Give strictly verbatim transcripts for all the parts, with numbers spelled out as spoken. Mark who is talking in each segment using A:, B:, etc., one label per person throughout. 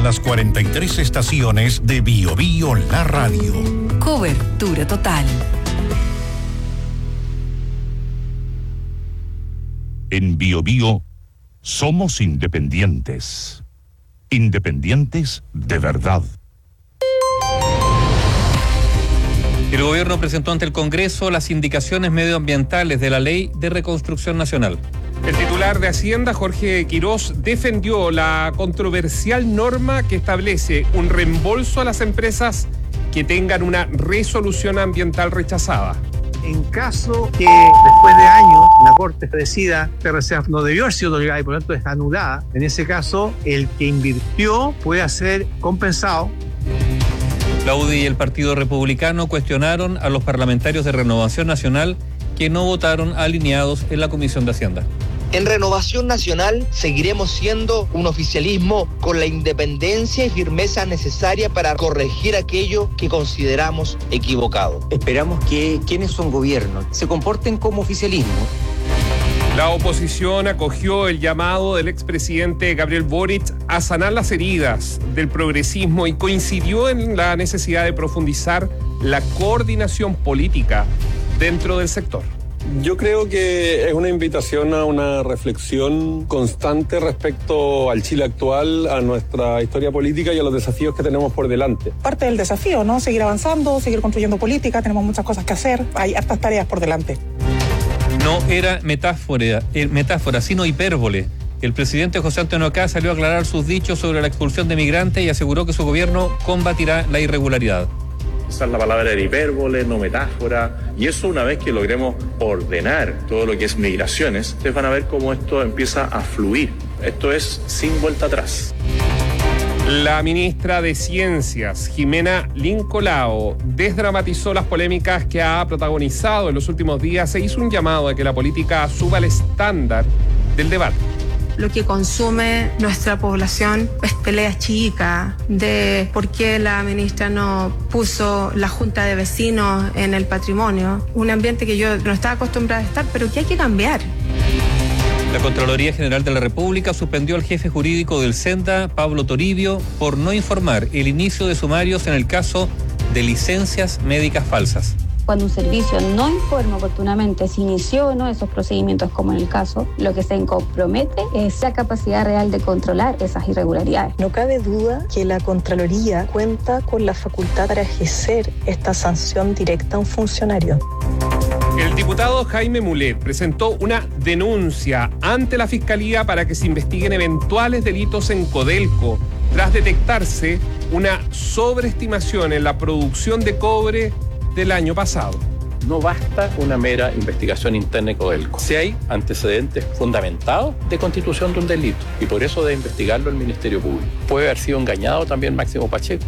A: en las cuarenta y tres estaciones de Bio Bio La Radio.
B: Cobertura total.
A: En Bio Bio somos independientes. Independientes de verdad.
C: El gobierno presentó ante el Congreso las indicaciones medioambientales de la Ley de Reconstrucción Nacional.
D: El titular de Hacienda, Jorge Quirós, defendió la controversial norma que establece un reembolso a las empresas que tengan una resolución ambiental rechazada.
E: En caso que después de años la Corte decida que P R C A no debió haber sido otorgada y por lo tanto es anulada, en ese caso el que invirtió puede ser compensado.
C: La U D I y el Partido Republicano cuestionaron a los parlamentarios de Renovación Nacional que no votaron alineados en la Comisión de Hacienda.
F: En Renovación Nacional seguiremos siendo un oficialismo con la independencia y firmeza necesaria para corregir aquello que consideramos equivocado.
G: Esperamos que quienes son gobierno se comporten como oficialismo.
D: La oposición acogió el llamado del expresidente Gabriel Boric a sanar las heridas del progresismo y coincidió en la necesidad de profundizar la coordinación política dentro del sector.
H: Yo creo que es una invitación a una reflexión constante respecto al Chile actual, a nuestra historia política y a los desafíos que tenemos por delante.
I: Parte del desafío, ¿no? Seguir avanzando, seguir construyendo política, tenemos muchas cosas que hacer, hay hartas tareas por delante.
C: No era metáfora, eh, metáfora, sino hipérbole. El presidente José Antonio Kast salió a aclarar sus dichos sobre la expulsión de migrantes y aseguró que su gobierno combatirá la irregularidad.
J: Usar la palabra de hipérbole, no metáfora, y eso una vez que logremos ordenar todo lo que es migraciones, ustedes van a ver cómo esto empieza a fluir. Esto es sin vuelta atrás.
D: La ministra de Ciencias, Jimena Lincolao, desdramatizó las polémicas que ha protagonizado en los últimos días e hizo un llamado a que la política suba el estándar del debate.
K: Lo que consume nuestra población es pelea chica de por qué la ministra no puso la junta de vecinos en el patrimonio. Un ambiente que yo no estaba acostumbrada a estar, pero que hay que cambiar.
C: La Contraloría General de la República suspendió al jefe jurídico del SENDA, Pablo Toribio, por no informar el inicio de sumarios en el caso de licencias médicas falsas.
L: Cuando un servicio no informa oportunamente si inició o no esos procedimientos, como en el caso, lo que se compromete es la capacidad real de controlar esas irregularidades.
I: No cabe duda que la Contraloría cuenta con la facultad para ejercer esta sanción directa a un funcionario.
D: El diputado Jaime Mulet presentó una denuncia ante la Fiscalía para que se investiguen eventuales delitos en Codelco, tras detectarse una sobreestimación en la producción de cobre del año pasado.
J: No basta una mera investigación interna de Codelco. Si hay antecedentes fundamentados de constitución de un delito, y por eso debe investigarlo el Ministerio Público. Puede haber sido engañado también Máximo Pacheco.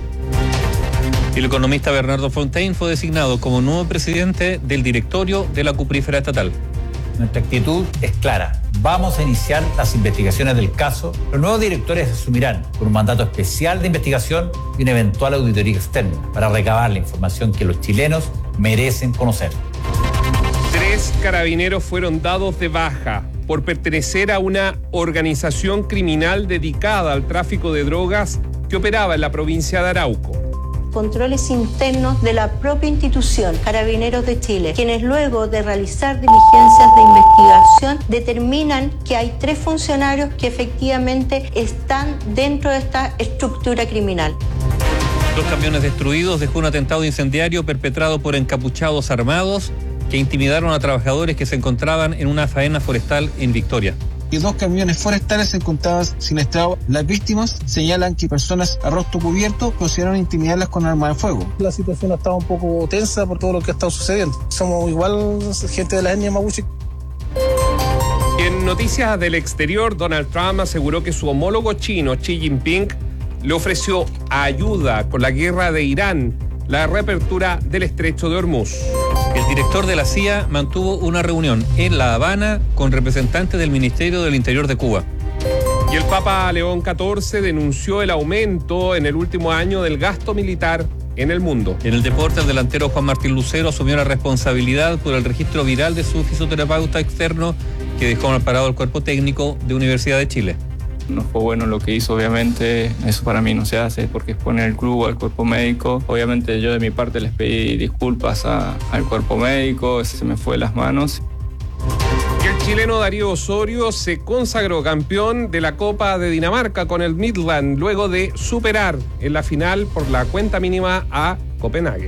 C: El economista Bernardo Fontaine fue designado como nuevo presidente del directorio de la Cuprífera Estatal.
M: Nuestra actitud es clara. Vamos a iniciar las investigaciones del caso. Los nuevos directores asumirán con un mandato especial de investigación y una eventual auditoría externa para recabar la información que los chilenos merecen conocer.
D: Tres carabineros fueron dados de baja por pertenecer a una organización criminal dedicada al tráfico de drogas que operaba en la provincia de Arauco.
N: Controles internos de la propia institución, Carabineros de Chile, quienes luego de realizar diligencias de investigación determinan que hay tres funcionarios que efectivamente están dentro de esta estructura criminal.
C: Dos camiones destruidos dejó un atentado incendiario perpetrado por encapuchados armados que intimidaron a trabajadores que se encontraban en una faena forestal en Victoria.
O: Y dos camiones forestales se encontraban sin estrado. Las víctimas señalan que personas a rostro cubierto procedieron a intimidarlas con armas de fuego.
P: La situación ha estado un poco tensa por todo lo que ha estado sucediendo. Somos igual gente de la etnia mapuche.
D: En noticias del exterior, Donald Trump aseguró que su homólogo chino, Xi Jinping, le ofreció ayuda con la guerra de Irán, la reapertura del estrecho de Hormuz.
C: El director de la C I A mantuvo una reunión en La Habana con representantes del Ministerio del Interior de Cuba.
D: Y el Papa León catorce denunció el aumento en el último año del gasto militar en el mundo.
C: En el deporte, el delantero Juan Martín Lucero asumió la responsabilidad por el registro viral de su fisioterapeuta externo que dejó mal parado el cuerpo técnico de Universidad de Chile.
Q: No fue bueno lo que hizo, obviamente, eso para mí no se hace porque expone al club, al cuerpo médico. Obviamente yo de mi parte les pedí disculpas a, al cuerpo médico, se me fue de las manos.
D: Y el chileno Darío Osorio se consagró campeón de la Copa de Dinamarca con el Midland luego de superar en la final por la cuenta mínima a Copenhague.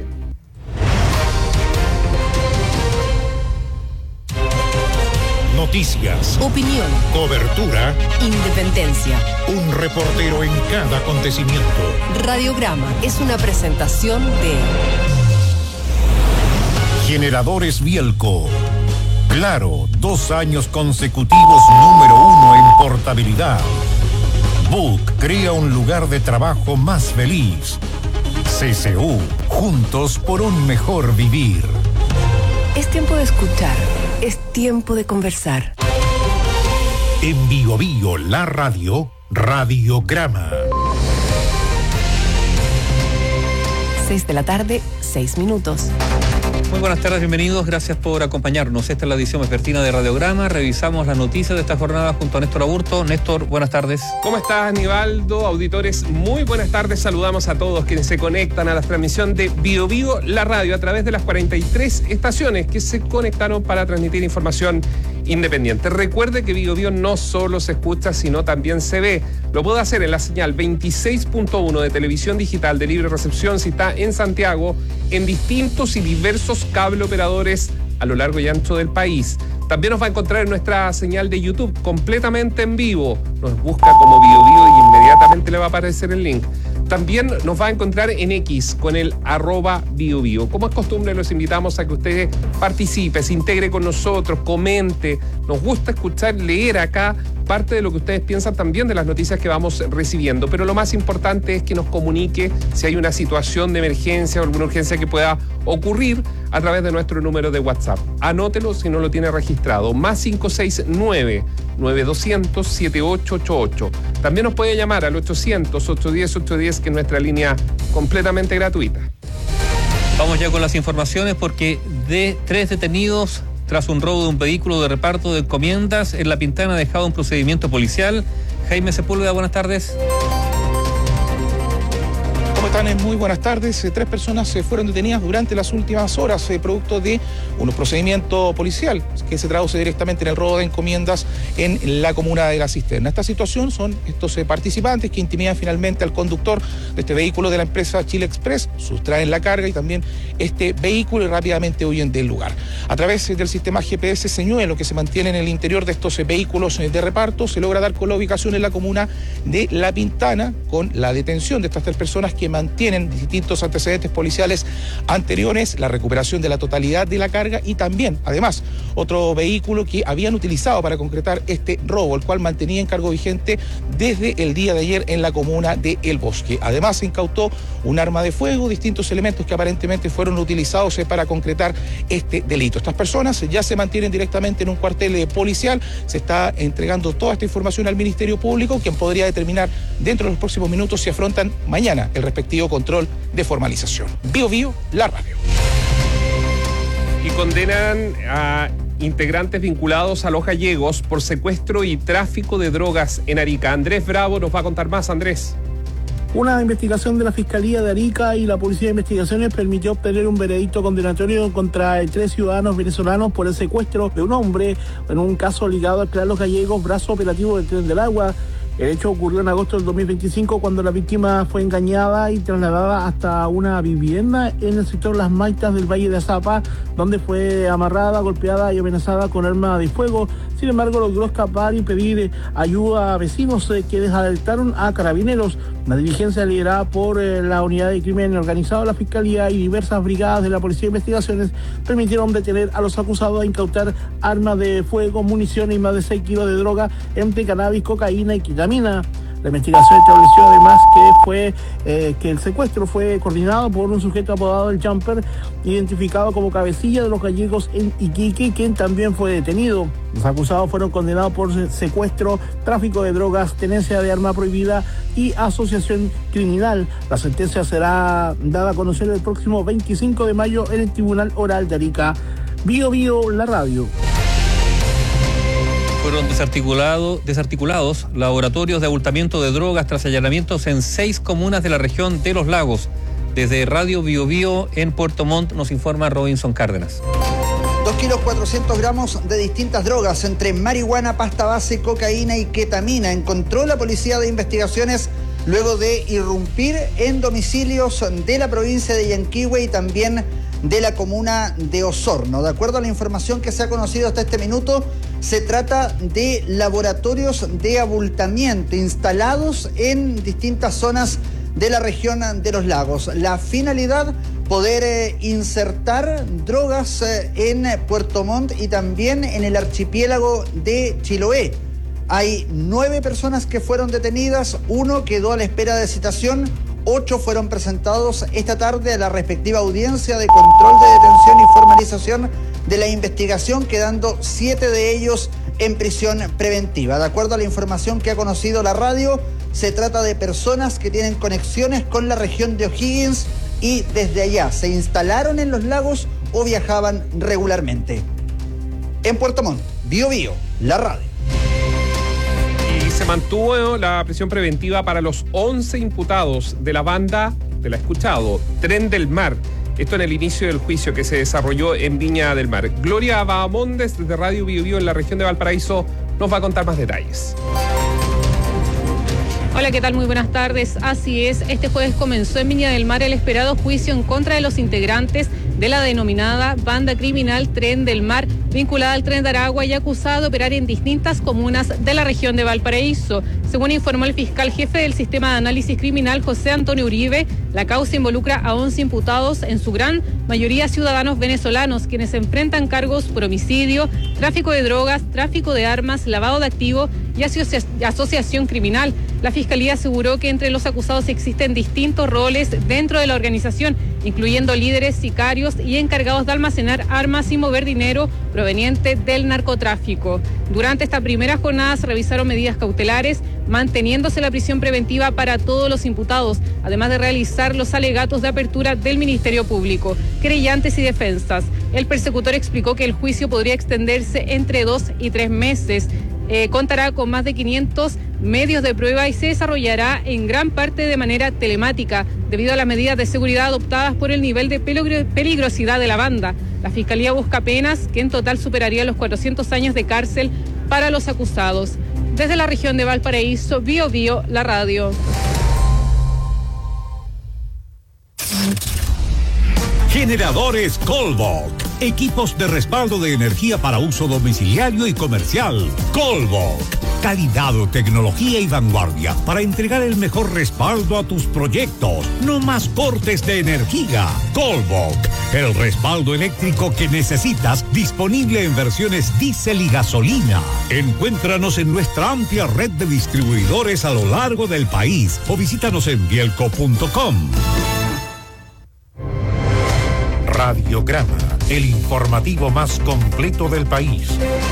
A: Noticias,
B: Opinión,
A: cobertura,
B: independencia.
A: un reportero en cada acontecimiento.
B: Radiograma es una presentación de
A: Generadores Bielco. Claro, dos años consecutivos número uno en portabilidad. Book crea un lugar de trabajo más feliz. C C U, juntos por un mejor vivir.
B: Es tiempo de escuchar, es tiempo de conversar.
A: En Bio Bio, la radio, Radiograma.
B: Seis de la tarde, seis minutos.
C: Muy buenas tardes, bienvenidos, gracias por acompañarnos. Esta es la edición vespertina de Radiograma. Revisamos las noticias de esta jornada junto a Néstor Aburto. Néstor, buenas tardes.
D: ¿Cómo estás, Aníbaldo? Auditores, muy buenas tardes. Saludamos a todos quienes se conectan a la transmisión de Bio Bio, la radio, a través de las cuarenta y tres estaciones que se conectaron para transmitir información independiente. Recuerde que Bio Bio no solo se escucha, sino también se ve. Lo puede hacer en la señal veintiséis punto uno de televisión digital de libre recepción si está en Santiago, en distintos y diversos cable operadores a lo largo y ancho del país. También nos va a encontrar en nuestra señal de YouTube completamente en vivo. Nos busca como Bio Bio y inmediatamente le va a aparecer el link. También nos va a encontrar en X con el arroba Bio Bio. Como es costumbre, los invitamos a que usted participe, se integre con nosotros, comente. Nos gusta escuchar, leer acá parte de lo que ustedes piensan también de las noticias que vamos recibiendo. Pero lo más importante es que nos comunique si hay una situación de emergencia o alguna urgencia que pueda ocurrir a través de nuestro número de WhatsApp. Anótelo si no lo tiene registrado. Más cinco seis nueve, nueve dos cero cero, siete ocho ocho ocho. También nos puede llamar al ochocientos, ochocientos diez, ochocientos diez, que es nuestra línea completamente gratuita.
C: Vamos ya con las informaciones porque de tres detenidos tras un robo de un vehículo de reparto de encomiendas en La Pintana ha dejado un procedimiento policial. Jaime Sepúlveda, buenas tardes.
R: ¿Cómo están? Muy buenas tardes. Tres personas fueron detenidas durante las últimas horas, producto de un procedimiento policial que se traduce directamente en el robo de encomiendas en la comuna de La Cisterna. Esta situación son estos participantes que intimidan finalmente al conductor de este vehículo de la empresa Chile Express, sustraen la carga y también este vehículo y rápidamente huyen del lugar. A través del sistema G P S señuelo que se mantiene en el interior de estos vehículos de reparto, se logra dar con la ubicación en la comuna de La Pintana, con la detención de estas tres personas que mantienen distintos antecedentes policiales anteriores, la recuperación de la totalidad de la carga y también, además, otro vehículo que habían utilizado para concretar este robo, el cual mantenía en cargo vigente desde el día de ayer en la comuna de El Bosque. Además, se incautó un arma de fuego, distintos elementos que aparentemente fueron utilizados para concretar este delito. Estas personas ya se mantienen directamente en un cuartel policial, se está entregando toda esta información al Ministerio Público, quien podría determinar dentro de los próximos minutos si afrontan mañana el respectivo control de formalización. Bio Bio, la radio.
D: Y condenan a integrantes vinculados a los gallegos por secuestro y tráfico de drogas en Arica. Andrés Bravo nos va a contar más. Andrés.
S: Una investigación de la Fiscalía de Arica y la Policía de Investigaciones permitió obtener un veredicto condenatorio contra tres ciudadanos venezolanos por el secuestro de un hombre en un caso ligado al Clan Los Gallegos, brazo operativo del Tren del Agua. El hecho ocurrió en agosto del dos mil veinticinco cuando la víctima fue engañada y trasladada hasta una vivienda en el sector Las Maitas del Valle de Azapa, donde fue amarrada, golpeada y amenazada con arma de fuego. Sin embargo, logró escapar y pedir ayuda a vecinos eh, quienes alertaron a carabineros. Una diligencia liderada por eh, la Unidad de Crimen Organizado de la Fiscalía y diversas brigadas de la Policía de Investigaciones permitieron detener a los acusados e incautar armas de fuego, municiones y más de seis kilos de droga entre cannabis, cocaína y ketamina. La investigación estableció además que fue eh, que el secuestro fue coordinado por un sujeto apodado el Jumper, identificado como cabecilla de los gallegos en Iquique, quien también fue detenido. Los acusados fueron condenados por secuestro, tráfico de drogas, tenencia de arma prohibida y asociación criminal. La sentencia será dada a conocer el próximo veinticinco de mayo en el Tribunal Oral de Arica. Bio Bio, la radio.
C: Fueron desarticulado, desarticulados laboratorios de abultamiento de drogas tras allanamientos en seis comunas de la región de Los Lagos. Desde Radio Bio Bio en Puerto Montt nos informa Robinson Cárdenas.
T: Dos kilos cuatrocientos gramos de distintas drogas, entre marihuana, pasta base, cocaína y ketamina, encontró la Policía de Investigaciones luego de irrumpir en domicilios de la provincia de Yanquihue y también de la comuna de Osorno. De acuerdo a la información que se ha conocido hasta este minuto, se trata de laboratorios de abultamiento instalados en distintas zonas de la región de Los Lagos. La finalidad, poder eh, insertar drogas eh, en Puerto Montt y también en el archipiélago de Chiloé. Hay nueve personas que fueron detenidas, uno quedó a la espera de citación, ocho fueron presentados esta tarde a la respectiva audiencia de control de detención y formalización de la investigación, quedando siete de ellos en prisión preventiva. De acuerdo a la información que ha conocido la radio, se trata de personas que tienen conexiones con la región de O'Higgins y desde allá se instalaron en Los Lagos o viajaban regularmente. En Puerto Montt, Bio Bio, la radio.
D: Y se mantuvo la prisión preventiva para los once imputados de la banda, te la he escuchado, Tren del Mar. Esto en el inicio del juicio que se desarrolló en Viña del Mar. Gloria Bahamondes, desde Radio Bio Bio en la región de Valparaíso, nos va a contar más detalles.
U: Hola, ¿qué tal? Muy buenas tardes. Así es, este jueves comenzó en Viña del Mar el esperado juicio en contra de los integrantes de la denominada banda criminal Tren del Mar, vinculada al Tren de Aragua y acusada de operar en distintas comunas de la región de Valparaíso. Según informó el fiscal jefe del Sistema de Análisis Criminal, José Antonio Uribe, la causa involucra a once imputados, en su gran mayoría ciudadanos venezolanos, quienes enfrentan cargos por homicidio, tráfico de drogas, tráfico de armas, lavado de activos y asocia- asociación criminal. La Fiscalía aseguró que entre los acusados existen distintos roles dentro de la organización, incluyendo líderes, sicarios y encargados de almacenar armas y mover dinero proveniente del narcotráfico. Durante esta primera jornada se revisaron medidas cautelares, manteniéndose la prisión preventiva para todos los imputados, además de realizar los alegatos de apertura del Ministerio Público, querellantes y defensas. El persecutor explicó que el juicio podría extenderse entre dos y tres meses. Eh, contará con más de quinientos medios de prueba y se desarrollará en gran parte de manera telemática, debido a las medidas de seguridad adoptadas por el nivel de peligro- peligrosidad de la banda. La Fiscalía busca penas que en total superarían los cuatrocientos años de cárcel para los acusados. Desde la región de Valparaíso, Bio Bio, la radio.
A: Generadores Colbok. Equipos de respaldo de energía para uso domiciliario y comercial. Colbok. Calidad, tecnología y vanguardia para entregar el mejor respaldo a tus proyectos. No más cortes de energía. Colbok. El respaldo eléctrico que necesitas, disponible en versiones diésel y gasolina. Encuéntranos en nuestra amplia red de distribuidores a lo largo del país o visítanos en bielco punto com. Radiograma, el informativo más completo del país.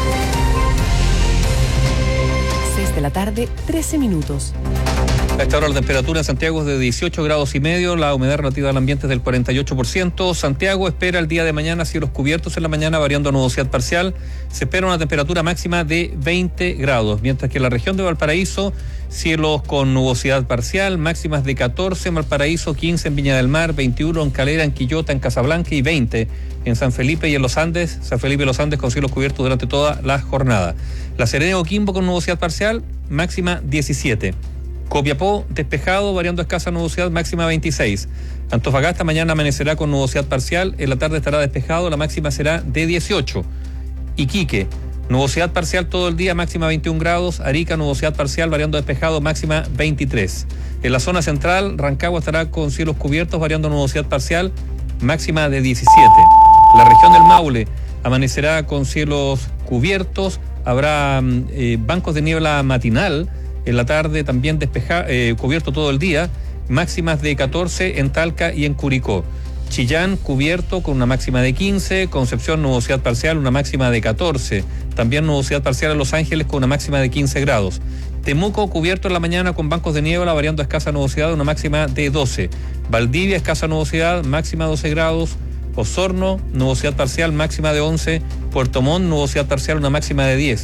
B: seis de la tarde, trece minutos.
C: A esta hora la temperatura en Santiago es de dieciocho grados y medio, la humedad relativa al ambiente es del cuarenta y ocho por ciento. Santiago espera el día de mañana cielos cubiertos en la mañana, variando a nubosidad parcial. Se espera una temperatura máxima de veinte grados, mientras que en la región de Valparaíso, cielos con nubosidad parcial, máximas de catorce en Valparaíso, quince en Viña del Mar, veintiuno en Calera, en Quillota, en Casablanca y veinte en San Felipe y en Los Andes. San Felipe y Los Andes con cielos cubiertos durante toda la jornada. La Serena y Coquimbo con nubosidad parcial, máxima diecisiete. Copiapó, despejado, variando escasa nubosidad, máxima veintiséis. Antofagasta mañana amanecerá con nubosidad parcial, en la tarde estará despejado, la máxima será de dieciocho. Iquique, nubosidad parcial todo el día, máxima veintiún grados. Arica, nubosidad parcial, variando despejado, máxima veintitrés. En la zona central, Rancagua estará con cielos cubiertos, variando nubosidad parcial, máxima de diecisiete. La región del Maule amanecerá con cielos cubiertos, habrá eh, bancos de niebla matinal. En la tarde también despeja, eh, cubierto todo el día, máximas de catorce en Talca y en Curicó. Chillán cubierto con una máxima de quince, Concepción nubosidad parcial, una máxima de catorce, también nubosidad parcial en Los Ángeles con una máxima de quince grados. Temuco cubierto en la mañana con bancos de niebla, variando a escasa nubosidad, una máxima de doce. Valdivia escasa nubosidad, máxima doce grados. Osorno nubosidad parcial, máxima de once. Puerto Montt nubosidad parcial, una máxima de diez.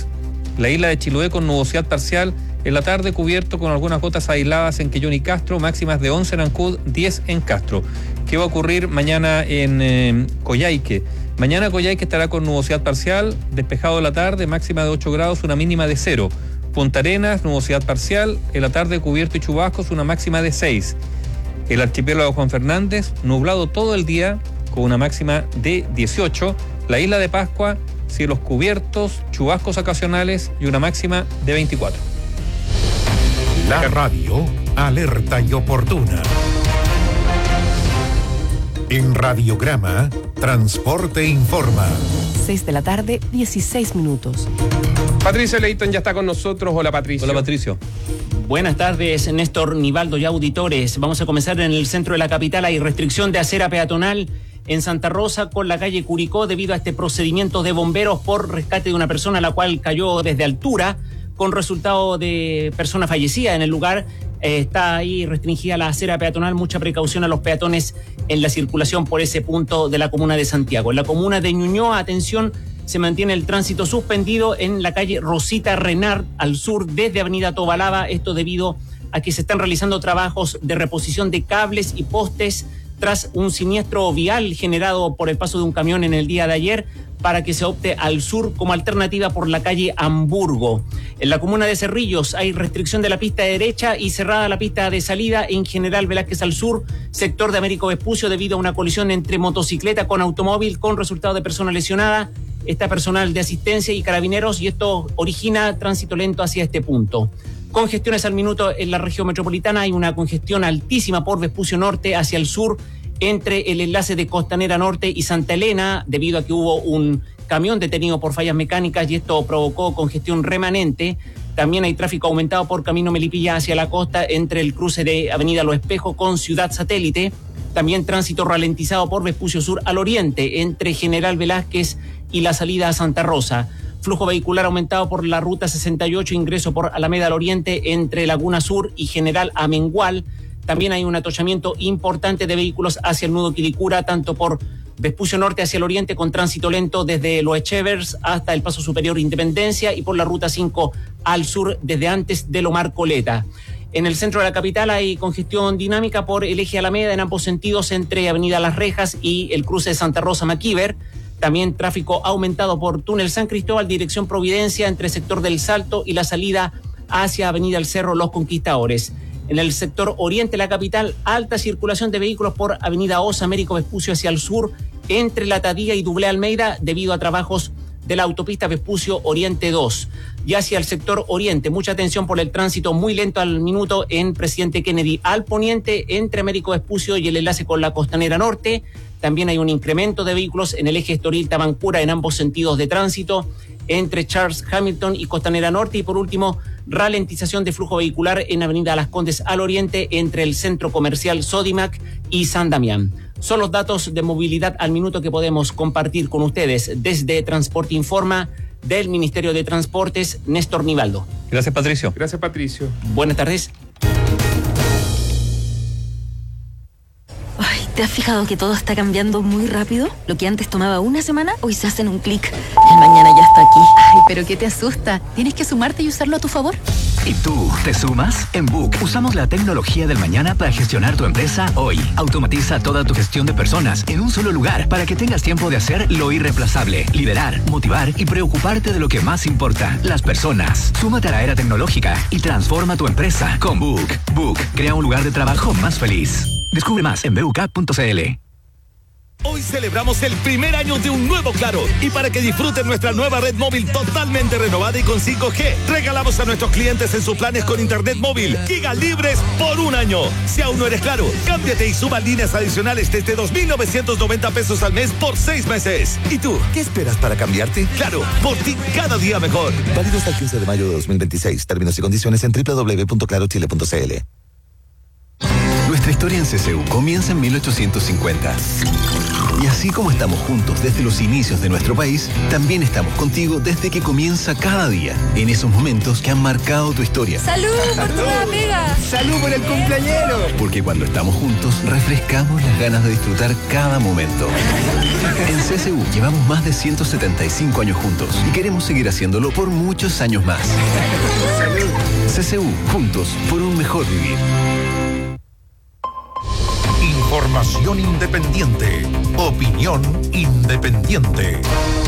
C: La isla de Chiloé con nubosidad parcial. En la tarde cubierto con algunas gotas aisladas en Quellón y Castro, máximas de once en Ancud, diez en Castro. ¿Qué va a ocurrir mañana en eh, Coyhaique? Mañana Coyhaique estará con nubosidad parcial, despejado en la tarde, máxima de ocho grados, una mínima de cero. Punta Arenas, nubosidad parcial, en la tarde cubierto y chubascos, una máxima de seis. El archipiélago Juan Fernández, nublado todo el día, con una máxima de dieciocho. La isla de Pascua, cielos cubiertos, chubascos ocasionales y una máxima de veinticuatro.
A: La radio, alerta y oportuna. En Radiograma, Transporte Informa.
B: seis de la tarde, dieciséis minutos.
D: Patricio Leighton ya está con nosotros. Hola, Patricio.
C: Hola, Patricio.
E: Buenas tardes, Néstor, Nivaldo y auditores. Vamos a comenzar en el centro de la capital. Hay restricción de acera peatonal en Santa Rosa con la calle Curicó debido a este procedimiento de bomberos por rescate de una persona la cual cayó desde altura con resultado de persona fallecida en el lugar. Eh, está ahí restringida la acera peatonal, mucha precaución a los peatones en la circulación por ese punto de la comuna de Santiago. En la comuna de Ñuñoa, atención, se mantiene el tránsito suspendido en la calle Rosita Renard al sur desde Avenida Tobalaba, esto debido a que se están realizando trabajos de reposición de cables y postes tras un siniestro vial generado por el paso de un camión en el día de ayer, para que se opte al sur como alternativa por la calle Hamburgo. En la comuna de Cerrillos hay restricción de la pista derecha y cerrada la pista de salida en General Velázquez al sur, sector de Américo Vespucio, debido a una colisión entre motocicleta con automóvil con resultado de persona lesionada. Está personal de asistencia y carabineros y esto origina tránsito lento hacia este punto. Congestiones al minuto en la región metropolitana. Hay una congestión altísima por Vespucio Norte hacia el sur, entre el enlace de Costanera Norte y Santa Elena, debido a que hubo un camión detenido por fallas mecánicas y esto provocó congestión remanente. También hay tráfico aumentado por Camino Melipilla hacia la costa entre el cruce de Avenida Los Espejos con Ciudad Satélite. También tránsito ralentizado por Vespucio Sur al oriente entre General Velázquez y la salida a Santa Rosa. Flujo vehicular aumentado por la ruta sesenta y ocho, ingreso por Alameda al oriente entre Laguna Sur y General Amengual. También hay un atochamiento importante de vehículos hacia el nudo Quilicura, tanto por Vespucio Norte hacia el oriente con tránsito lento desde Los Echevers hasta el Paso Superior Independencia y por la ruta cinco al sur desde antes de Lomar Coleta. En el centro de la capital hay congestión dinámica por el eje Alameda en ambos sentidos entre Avenida Las Rejas y el cruce de Santa Rosa Maquíver. También tráfico aumentado por Túnel San Cristóbal, dirección Providencia, entre sector del Salto y la salida hacia Avenida El Cerro Los Conquistadores. En el sector oriente de la capital, alta circulación de vehículos por Avenida Osa, Américo Vespucio hacia el sur, entre La Tadía y Dublé Almeida, debido a trabajos de la autopista Vespucio Oriente dos. Y hacia el sector oriente, mucha atención por el tránsito muy lento al minuto en Presidente Kennedy al poniente, entre Américo Vespucio y el enlace con la Costanera Norte. También hay un incremento de vehículos en el eje Estoril-Tabancura en ambos sentidos de tránsito, entre Charles Hamilton y Costanera Norte. Y por último, ralentización de flujo vehicular en Avenida Las Condes al oriente, entre el Centro Comercial Sodimac y San Damián. Son los datos de movilidad al minuto que podemos compartir con ustedes desde Transporte Informa del Ministerio de Transportes. Néstor Nivaldo.
C: Gracias, Patricio.
D: Gracias, Patricio.
E: Buenas tardes.
V: Ay, ¿te has fijado que todo está cambiando muy rápido? Lo que antes tomaba una semana, hoy se hace en un clic. El mañana ya está aquí.
W: Ay, pero ¿qué te asusta? Tienes que sumarte y usarlo a tu favor.
X: ¿Y tú, te sumas? En Book usamos la tecnología del mañana para gestionar tu empresa hoy. Automatiza toda tu gestión de personas en un solo lugar para que tengas tiempo de hacer lo irreemplazable, liderar, motivar y preocuparte de lo que más importa, las personas. Súmate a la era tecnológica y transforma tu empresa con Book. Book crea un lugar de trabajo más feliz. Descubre más en b u k punto c l.
Y: Hoy celebramos el primer año de un nuevo Claro y para que disfruten nuestra nueva red móvil totalmente renovada y con cinco G, regalamos a nuestros clientes en sus planes con internet móvil gigas libres por un año. Si aún no eres Claro, cámbiate y suma líneas adicionales desde dos mil novecientos noventa pesos al mes por seis meses. ¿Y tú, qué esperas para cambiarte? Claro, por ti cada día mejor.
Z: Válido hasta el quince de mayo de dos mil veintiséis. Términos y condiciones en doble u doble u doble u punto claro chile punto c l.
X: Nuestra
F: Nuestra historia en C C U comienza en mil ochocientos cincuenta. Y así como estamos juntos desde los inicios de nuestro país, también estamos contigo desde que comienza cada día, en esos momentos que han marcado tu historia.
G: ¡Salud por tu nueva pega!
F: ¡Salud por el cumpleañero! Porque cuando estamos juntos, refrescamos las ganas de disfrutar cada momento. En C C U llevamos más de ciento setenta y cinco años juntos y queremos seguir haciéndolo por muchos años más. ¡Salud! C C U, juntos por un mejor vivir.
A: Información independiente. Opinión independiente.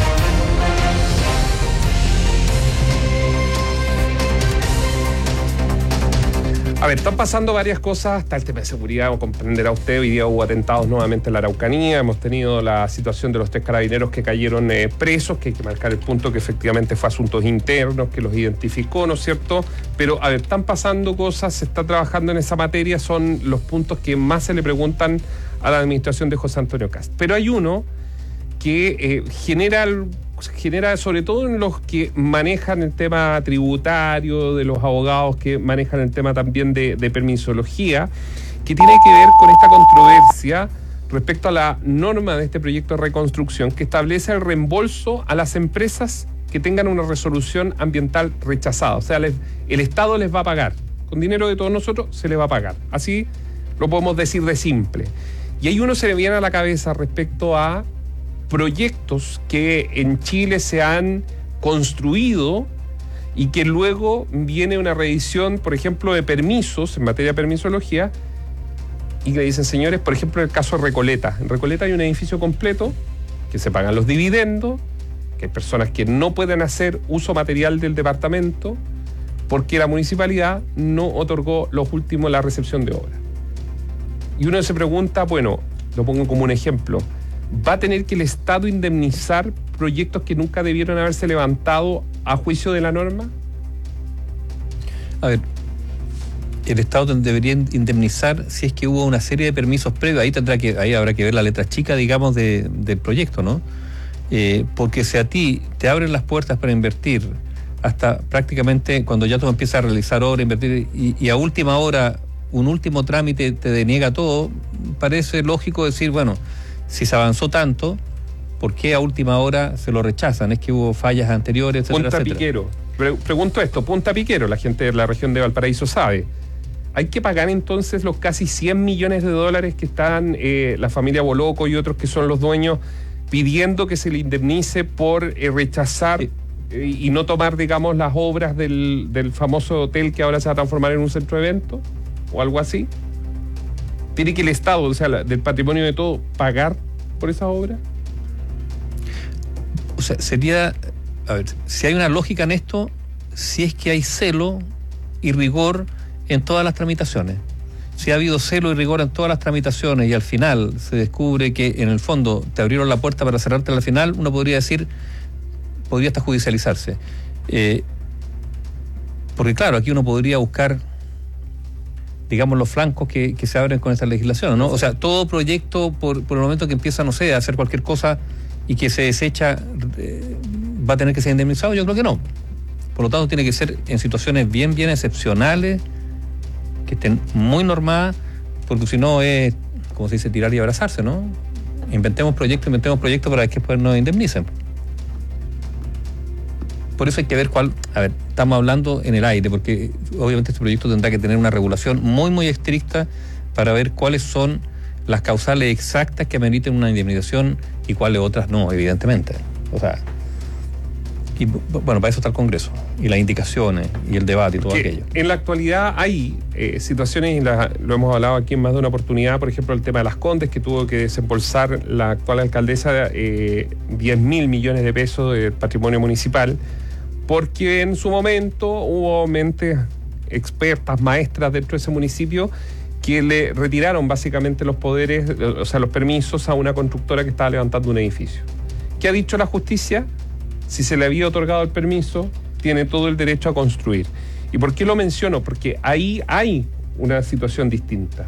D: A ver, están pasando varias cosas. Está el tema de seguridad, como comprenderá usted. Hoy día hubo atentados nuevamente en la Araucanía. Hemos tenido la situación de los tres carabineros que cayeron eh, presos, que hay que marcar el punto que efectivamente fue asuntos internos, que los identificó, ¿no es cierto? Pero, a ver, están pasando cosas, se está trabajando en esa materia, son los puntos que más se le preguntan a la administración de José Antonio Kast. Pero hay uno que eh, genera... genera sobre todo en los que manejan el tema tributario, de los abogados que manejan el tema también de, de permisología, que tiene que ver con esta controversia respecto a la norma de este proyecto de reconstrucción que establece el reembolso a las empresas que tengan una resolución ambiental rechazada. O sea, les, el Estado les va a pagar. Con dinero de todos nosotros se les va a pagar. Así lo podemos decir de simple. Y ahí uno se le viene a la cabeza respecto a proyectos que en Chile se han construido y que luego viene una revisión, por ejemplo, de permisos en materia de permisología y le dicen, señores, por ejemplo, el caso de Recoleta. En Recoleta hay un edificio completo que se pagan los dividendos, que hay personas que no pueden hacer uso material del departamento porque la municipalidad no otorgó los últimos la recepción de obra. Y uno se pregunta, bueno, lo pongo como un ejemplo, ¿va a tener que el Estado indemnizar proyectos que nunca debieron haberse levantado a juicio de la norma?
C: A ver, el Estado debería indemnizar si es que hubo una serie de permisos previos. Ahí tendrá que, ahí habrá que ver la letra chica, digamos, de, del proyecto, ¿no? Eh, porque si a ti te abren las puertas para invertir hasta prácticamente cuando ya tú empiezas a realizar obra, invertir, y, y a última hora un último trámite te deniega todo, parece lógico decir, bueno, si se avanzó tanto, ¿por qué a última hora se lo rechazan? Es que hubo fallas anteriores, etcétera,
D: Punta
C: etcétera.
D: Piquero. Pre- pregunto esto, Punta Piquero, la gente de la región de Valparaíso sabe. ¿Hay que pagar entonces los casi cien millones de dólares que están eh, la familia Boloco y otros que son los dueños pidiendo que se le indemnice por eh, rechazar eh, y no tomar, digamos, las obras del, del famoso hotel que ahora se va a transformar en un centro de eventos o algo así? ¿Tiene que el Estado, o sea, la, del patrimonio de todo, pagar por esa obra?
C: O sea, sería, a ver, si hay una lógica en esto, si es que hay celo y rigor en todas las tramitaciones. Si ha habido celo y rigor en todas las tramitaciones y al final se descubre que en el fondo te abrieron la puerta para cerrarte al final, uno podría decir, podría hasta judicializarse. Eh, porque claro, aquí uno podría buscar, digamos, los flancos que, que se abren con esta legislación, ¿no? O sea, todo proyecto, por, por el momento que empieza, no sé, a hacer cualquier cosa y que se desecha, eh, ¿va a tener que ser indemnizado? Yo creo que no. Por lo tanto, tiene que ser en situaciones bien, bien excepcionales, que estén muy normadas, porque si no es, como se dice, tirar y abrazarse, ¿no? Inventemos proyectos, inventemos proyectos para que después nos indemnicen. Por eso hay que ver cuál, a ver, estamos hablando en el aire, porque obviamente este proyecto tendrá que tener una regulación muy, muy estricta para ver cuáles son las causales exactas que ameriten una indemnización y cuáles otras no, evidentemente. O sea, y bueno, para eso está el Congreso, y las indicaciones, y el debate y todo
D: que
C: aquello.
D: En la actualidad hay eh, situaciones, y la, lo hemos hablado aquí en más de una oportunidad, por ejemplo, el tema de Las Condes, que tuvo que desembolsar la actual alcaldesa eh, diez mil millones de pesos de patrimonio municipal, porque en su momento hubo mentes expertas, maestras dentro de ese municipio que le retiraron básicamente los poderes, o sea, los permisos a una constructora que estaba levantando un edificio. ¿Qué ha dicho la justicia? Si se le había otorgado el permiso, tiene todo el derecho a construir. ¿Y por qué lo menciono? Porque ahí hay una situación distinta.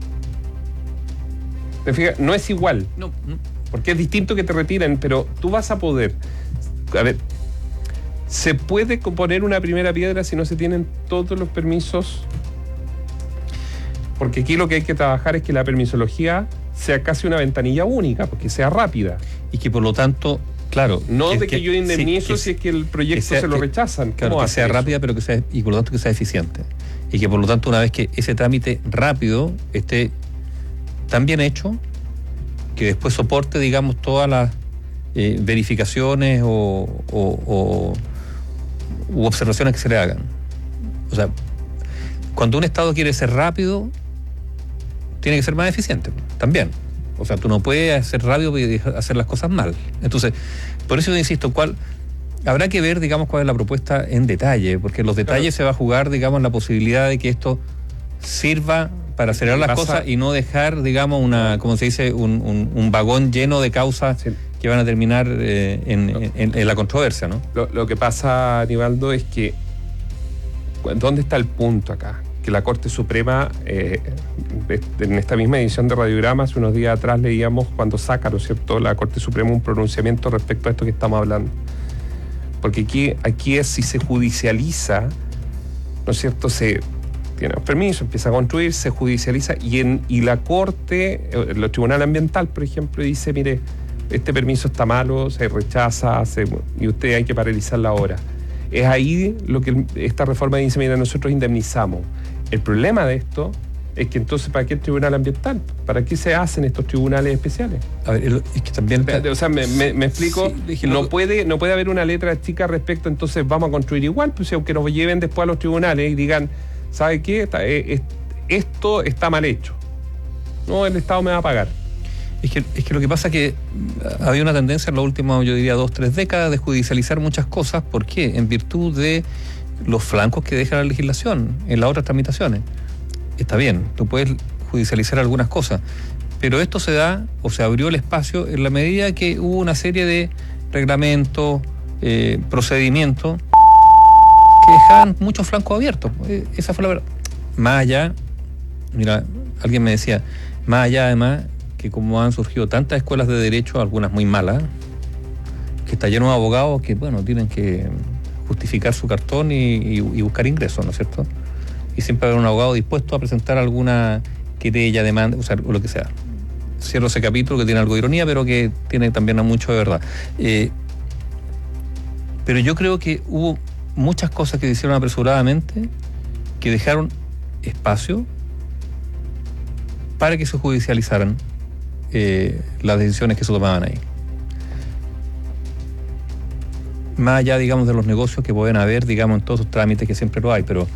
D: ¿Te fijas? No es igual.
C: No, no.
D: Porque es distinto que te retiren, pero tú vas a poder... A ver, ¿se puede poner una primera piedra si no se tienen todos los permisos? Porque aquí lo que hay que trabajar es que la permisología sea casi una ventanilla única, porque sea rápida.
C: Y que por lo tanto, claro...
D: No
C: que,
D: de que, que yo indemnizo sí, que, si es que el proyecto que sea, se lo rechazan.
C: Claro, que sea eso? rápida, pero que sea, y por lo tanto que sea eficiente. Y que por lo tanto una vez que ese trámite rápido esté tan bien hecho, que después soporte, digamos, todas las eh, verificaciones o, o, o u observaciones que se le hagan. O sea, cuando un Estado quiere ser rápido, tiene que ser más eficiente también. O sea, tú no puedes hacer rápido y hacer las cosas mal. Entonces, por eso yo insisto, ¿cuál? Habrá que ver, digamos, cuál es la propuesta en detalle, porque en los detalles claro. se va a jugar, digamos, la posibilidad de que esto sirva para acelerar las cosas y no dejar, digamos, una, como se dice, un, un, un vagón lleno de causas sí. que van a terminar eh, en, no. en, en la controversia, ¿no?
D: Lo, lo que pasa, Aníbaldo, es que ¿dónde está el punto acá? Que la Corte Suprema, eh, en esta misma edición de Radiograma, hace unos días atrás leíamos cuando saca, ¿no es cierto?, la Corte Suprema un pronunciamiento respecto a esto que estamos hablando. Porque aquí, aquí es si se judicializa, ¿no es cierto?, se tiene permiso, empieza a construir, se judicializa y, en, y la Corte, el Tribunal Ambiental, por ejemplo, dice, mire, este permiso está malo, se rechaza, se, y usted hay que paralizar la obra. Es ahí lo que esta reforma dice, mira, nosotros indemnizamos. El problema de esto es que entonces, ¿para qué el Tribunal Ambiental? ¿Para qué se hacen estos tribunales especiales?
C: A ver, es que también...
D: O sea, me, me, me explico, sí, no, puede, no puede haber una letra chica respecto, entonces vamos a construir igual, pues aunque nos lleven después a los tribunales y digan, ¿sabe qué? Está, eh, esto está mal hecho. No, el Estado me va a pagar.
C: Es que, es que lo que pasa es que había una tendencia en las últimas, yo diría, dos, tres décadas de judicializar muchas cosas. ¿Por qué? En virtud de los flancos que deja la legislación en las otras tramitaciones. Está bien, tú puedes judicializar algunas cosas, pero esto se da, o se abrió el espacio en la medida que hubo una serie de reglamentos, eh, procedimientos que dejaban muchos flancos abiertos. Esa fue la verdad. Más allá, mira, alguien me decía, más allá además que como han surgido tantas escuelas de derecho, algunas muy malas, que está lleno de abogados que, bueno, tienen que justificar su cartón y, y, y buscar ingresos, ¿no es cierto? Y siempre haber un abogado dispuesto a presentar alguna querella, demanda, o sea, o lo que sea. Cierro ese capítulo que tiene algo de ironía, pero que tiene también mucho de verdad. Eh, pero yo creo que hubo muchas cosas que se hicieron apresuradamente que dejaron espacio para que se judicializaran eh, las decisiones que se tomaban ahí. Más allá, digamos, de los negocios que pueden haber, digamos, en todos esos trámites que siempre lo hay, pero...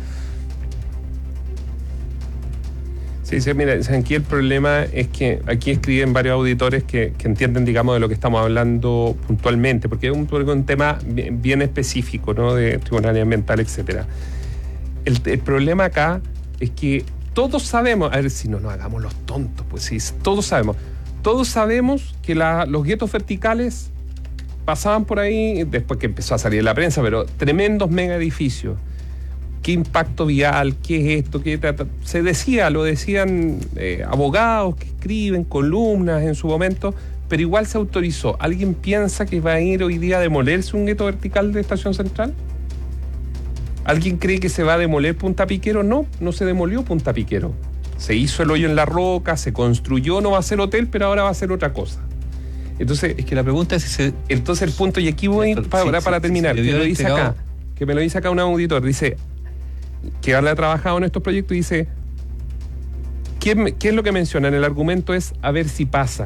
D: Sí, sí, mira, aquí el problema es que aquí escriben varios auditores que, que entienden, digamos, de lo que estamos hablando puntualmente, porque es un, un tema bien, bien específico, ¿no?, de tribunal ambiental, etcétera. El, el problema acá es que todos sabemos, a ver si no nos hagamos los tontos, pues sí, todos sabemos, todos sabemos que la, los guetos verticales pasaban por ahí, después que empezó a salir la prensa, pero tremendos mega edificios. ¿Qué impacto vial? ¿Qué es esto? ¿Qué se decía? Lo decían eh, abogados que escriben columnas en su momento, pero igual se autorizó. ¿Alguien piensa que va a ir hoy día a demolerse un gueto vertical de Estación Central? ¿Alguien cree que se va a demoler Punta Piquero? No, no se demolió Punta Piquero. Se hizo el hoyo en la roca, se construyó, no va a ser hotel, pero ahora va a ser otra cosa. Entonces, es que la pregunta es si se... Entonces el punto, y aquí voy a ir para, sí, para sí, terminar, sí, que, lo dice acá, que me lo dice acá un auditor, dice... que ha trabajado en estos proyectos y dice, ¿qué, ¿qué es lo que menciona? En el argumento es a ver si pasa.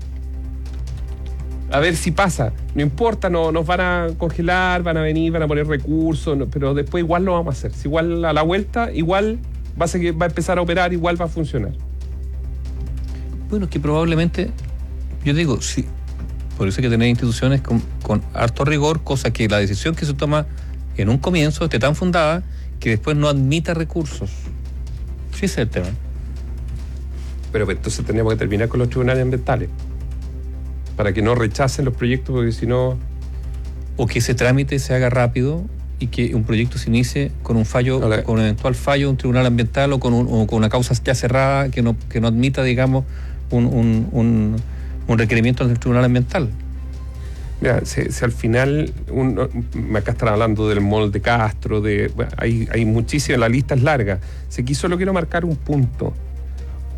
D: A ver si pasa. No importa, no, nos van a congelar, van a venir, van a poner recursos, no, pero después igual lo vamos a hacer. Si igual a la vuelta, igual va a, seguir, va a empezar a operar, igual va a funcionar.
C: Bueno, que probablemente, yo digo, sí, por eso hay que tener instituciones con, con harto rigor, cosa que la decisión que se toma en un comienzo esté tan fundada que después no admita recursos. Sí, ese es el tema.
D: Pero pues, entonces tenemos que terminar con los tribunales ambientales para que no rechacen los proyectos, porque si no...
C: O que ese trámite se haga rápido y que un proyecto se inicie con un fallo, Hola. con un eventual fallo de un tribunal ambiental o con, un, o con una causa ya cerrada que no, que no admita, digamos, un, un, un, un requerimiento del tribunal ambiental.
D: Mira, si, si al final, un, acá están hablando del mall de Castro, de, bueno, hay, hay muchísimo, la lista es larga. Si aquí solo quiero marcar un punto.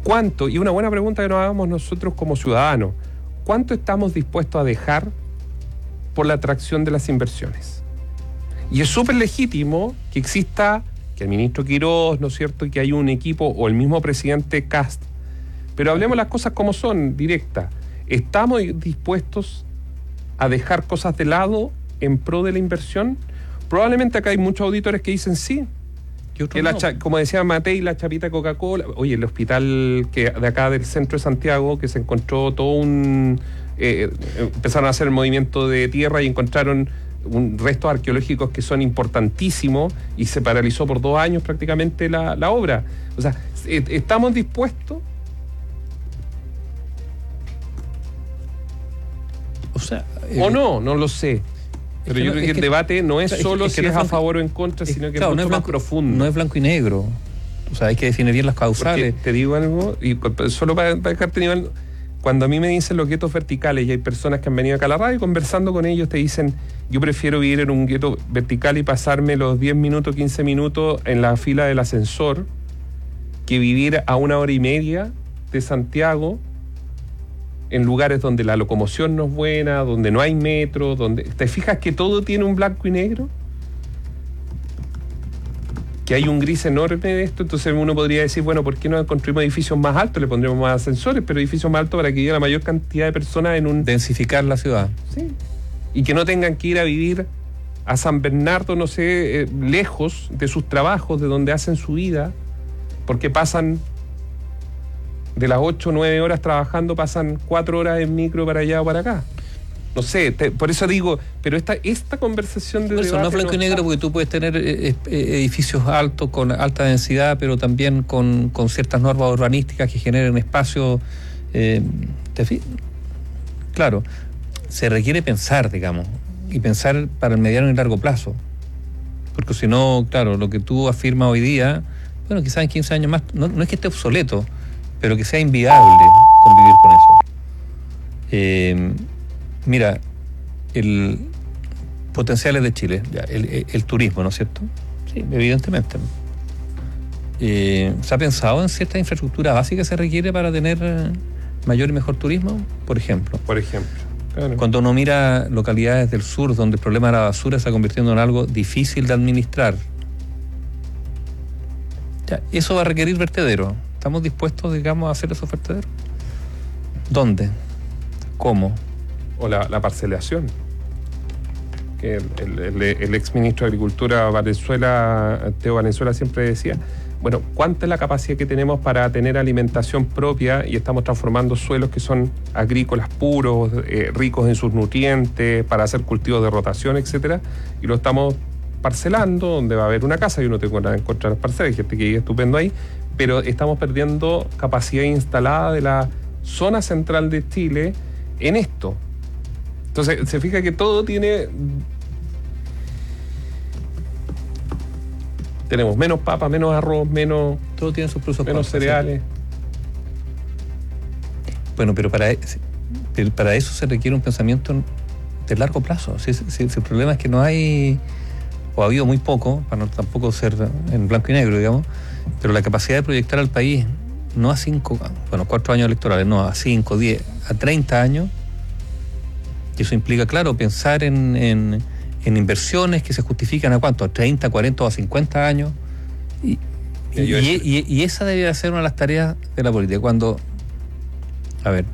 D: ¿Cuánto? Y una buena pregunta que nos hagamos nosotros como ciudadanos. ¿Cuánto estamos dispuestos a dejar por la atracción de las inversiones? Y es súper legítimo que exista, que el ministro Quirós, ¿no es cierto?, y que hay un equipo, o el mismo presidente Kast. Pero hablemos las cosas como son, directas. ¿Estamos dispuestos a dejar cosas de lado en pro de la inversión? Probablemente acá hay muchos auditores que dicen sí. Que la,
C: no.
D: Como decía Matei, la chapita Coca-Cola. Oye, el hospital que de acá del centro de Santiago, que se encontró todo un... Eh, empezaron a hacer el movimiento de tierra y encontraron un restos arqueológicos que son importantísimos y se paralizó por dos años prácticamente la, la obra. O sea, ¿estamos dispuestos?
C: O sea...
D: Eh, o no, no lo sé. Pero yo
C: no,
D: creo que el
C: que,
D: debate no es, es solo
C: es que
D: si
C: no
D: es,
C: es
D: a favor o en contra,
C: es,
D: sino que
C: claro,
D: es mucho
C: no es blanco,
D: más profundo.
C: No es blanco y negro. O sea, hay que definir bien las causales.
D: Porque te digo algo, y solo para, para dejarte nivel, cuando a mí me dicen los guetos verticales, y hay personas que han venido acá a la radio y conversando con ellos te dicen, yo prefiero vivir en un gueto vertical y pasarme los diez minutos, quince minutos en la fila del ascensor, que vivir a una hora y media de Santiago, en lugares donde la locomoción no es buena, donde no hay metro, donde... ¿Te fijas que todo tiene un blanco y negro? Que hay un gris enorme de esto, entonces uno podría decir, bueno, ¿por qué no construimos edificios más altos? Le pondremos más ascensores, pero edificios más altos para que llegue la mayor cantidad de personas en un...
C: Densificar la ciudad.
D: Sí. Y que no tengan que ir a vivir a San Bernardo, no sé, eh, lejos de sus trabajos, de donde hacen su vida, porque pasan... de las ocho o nueve horas trabajando, pasan cuatro horas en micro para allá o para acá. No sé, te, por eso digo, pero esta, esta conversación de
C: por eso
D: debate
C: no es blanco
D: no
C: y negro,
D: está...
C: porque tú puedes tener eh, edificios altos con alta densidad, pero también con, con ciertas normas urbanísticas que generen espacio. Eh, ¿te fi- claro, se requiere pensar, digamos, y pensar para el mediano y largo plazo. Porque si no, claro, lo que tú afirmas hoy día, bueno, quizás en quince años más, no, no es que esté obsoleto, pero que sea inviable convivir con eso. Eh, mira, el potenciales de Chile, ya, el, el, el turismo, ¿no es cierto? Sí, evidentemente. Eh, ¿Se ha pensado en cierta infraestructura básica que se requiere para tener mayor y mejor turismo? Por ejemplo.
D: Por ejemplo. Claro.
C: Cuando uno mira localidades del sur donde el problema de la basura se está convirtiendo en algo difícil de administrar, ya, eso va a requerir vertederos. ¿Estamos dispuestos, digamos, a hacer esos vertederos? ¿Dónde? ¿Cómo?
D: O la, la parcelación. Que el, el, el, el ex ministro de Agricultura Valenzuela, Teo Valenzuela, siempre decía, bueno, ¿cuánta es la capacidad que tenemos para tener alimentación propia? Y estamos transformando suelos que son agrícolas puros, eh, ricos en sus nutrientes, para hacer cultivos de rotación, etcétera, y lo estamos parcelando, donde va a haber una casa y uno te encuentra encontrar parcelas, hay gente que vive estupendo ahí, pero estamos perdiendo capacidad instalada de la zona central de Chile en esto. Entonces, se fija que todo tiene... Tenemos menos papa, menos arroz, menos...
C: Todo tiene sus pros y
D: menos
C: contras,
D: cereales.
C: Bueno, pero para, para eso se requiere un pensamiento de largo plazo. Si, si, si el problema es que no hay... o ha habido muy poco, para no tampoco ser en blanco y negro, digamos, pero la capacidad de proyectar al país, no a cinco, bueno, cuatro años electorales, no, a cinco, diez, a treinta años, y eso implica, claro, pensar en, en, en inversiones que se justifican a cuánto, a treinta, cuarenta o a cincuenta años, y, y, y, y, y esa debería ser una de las tareas de la política, cuando, a ver,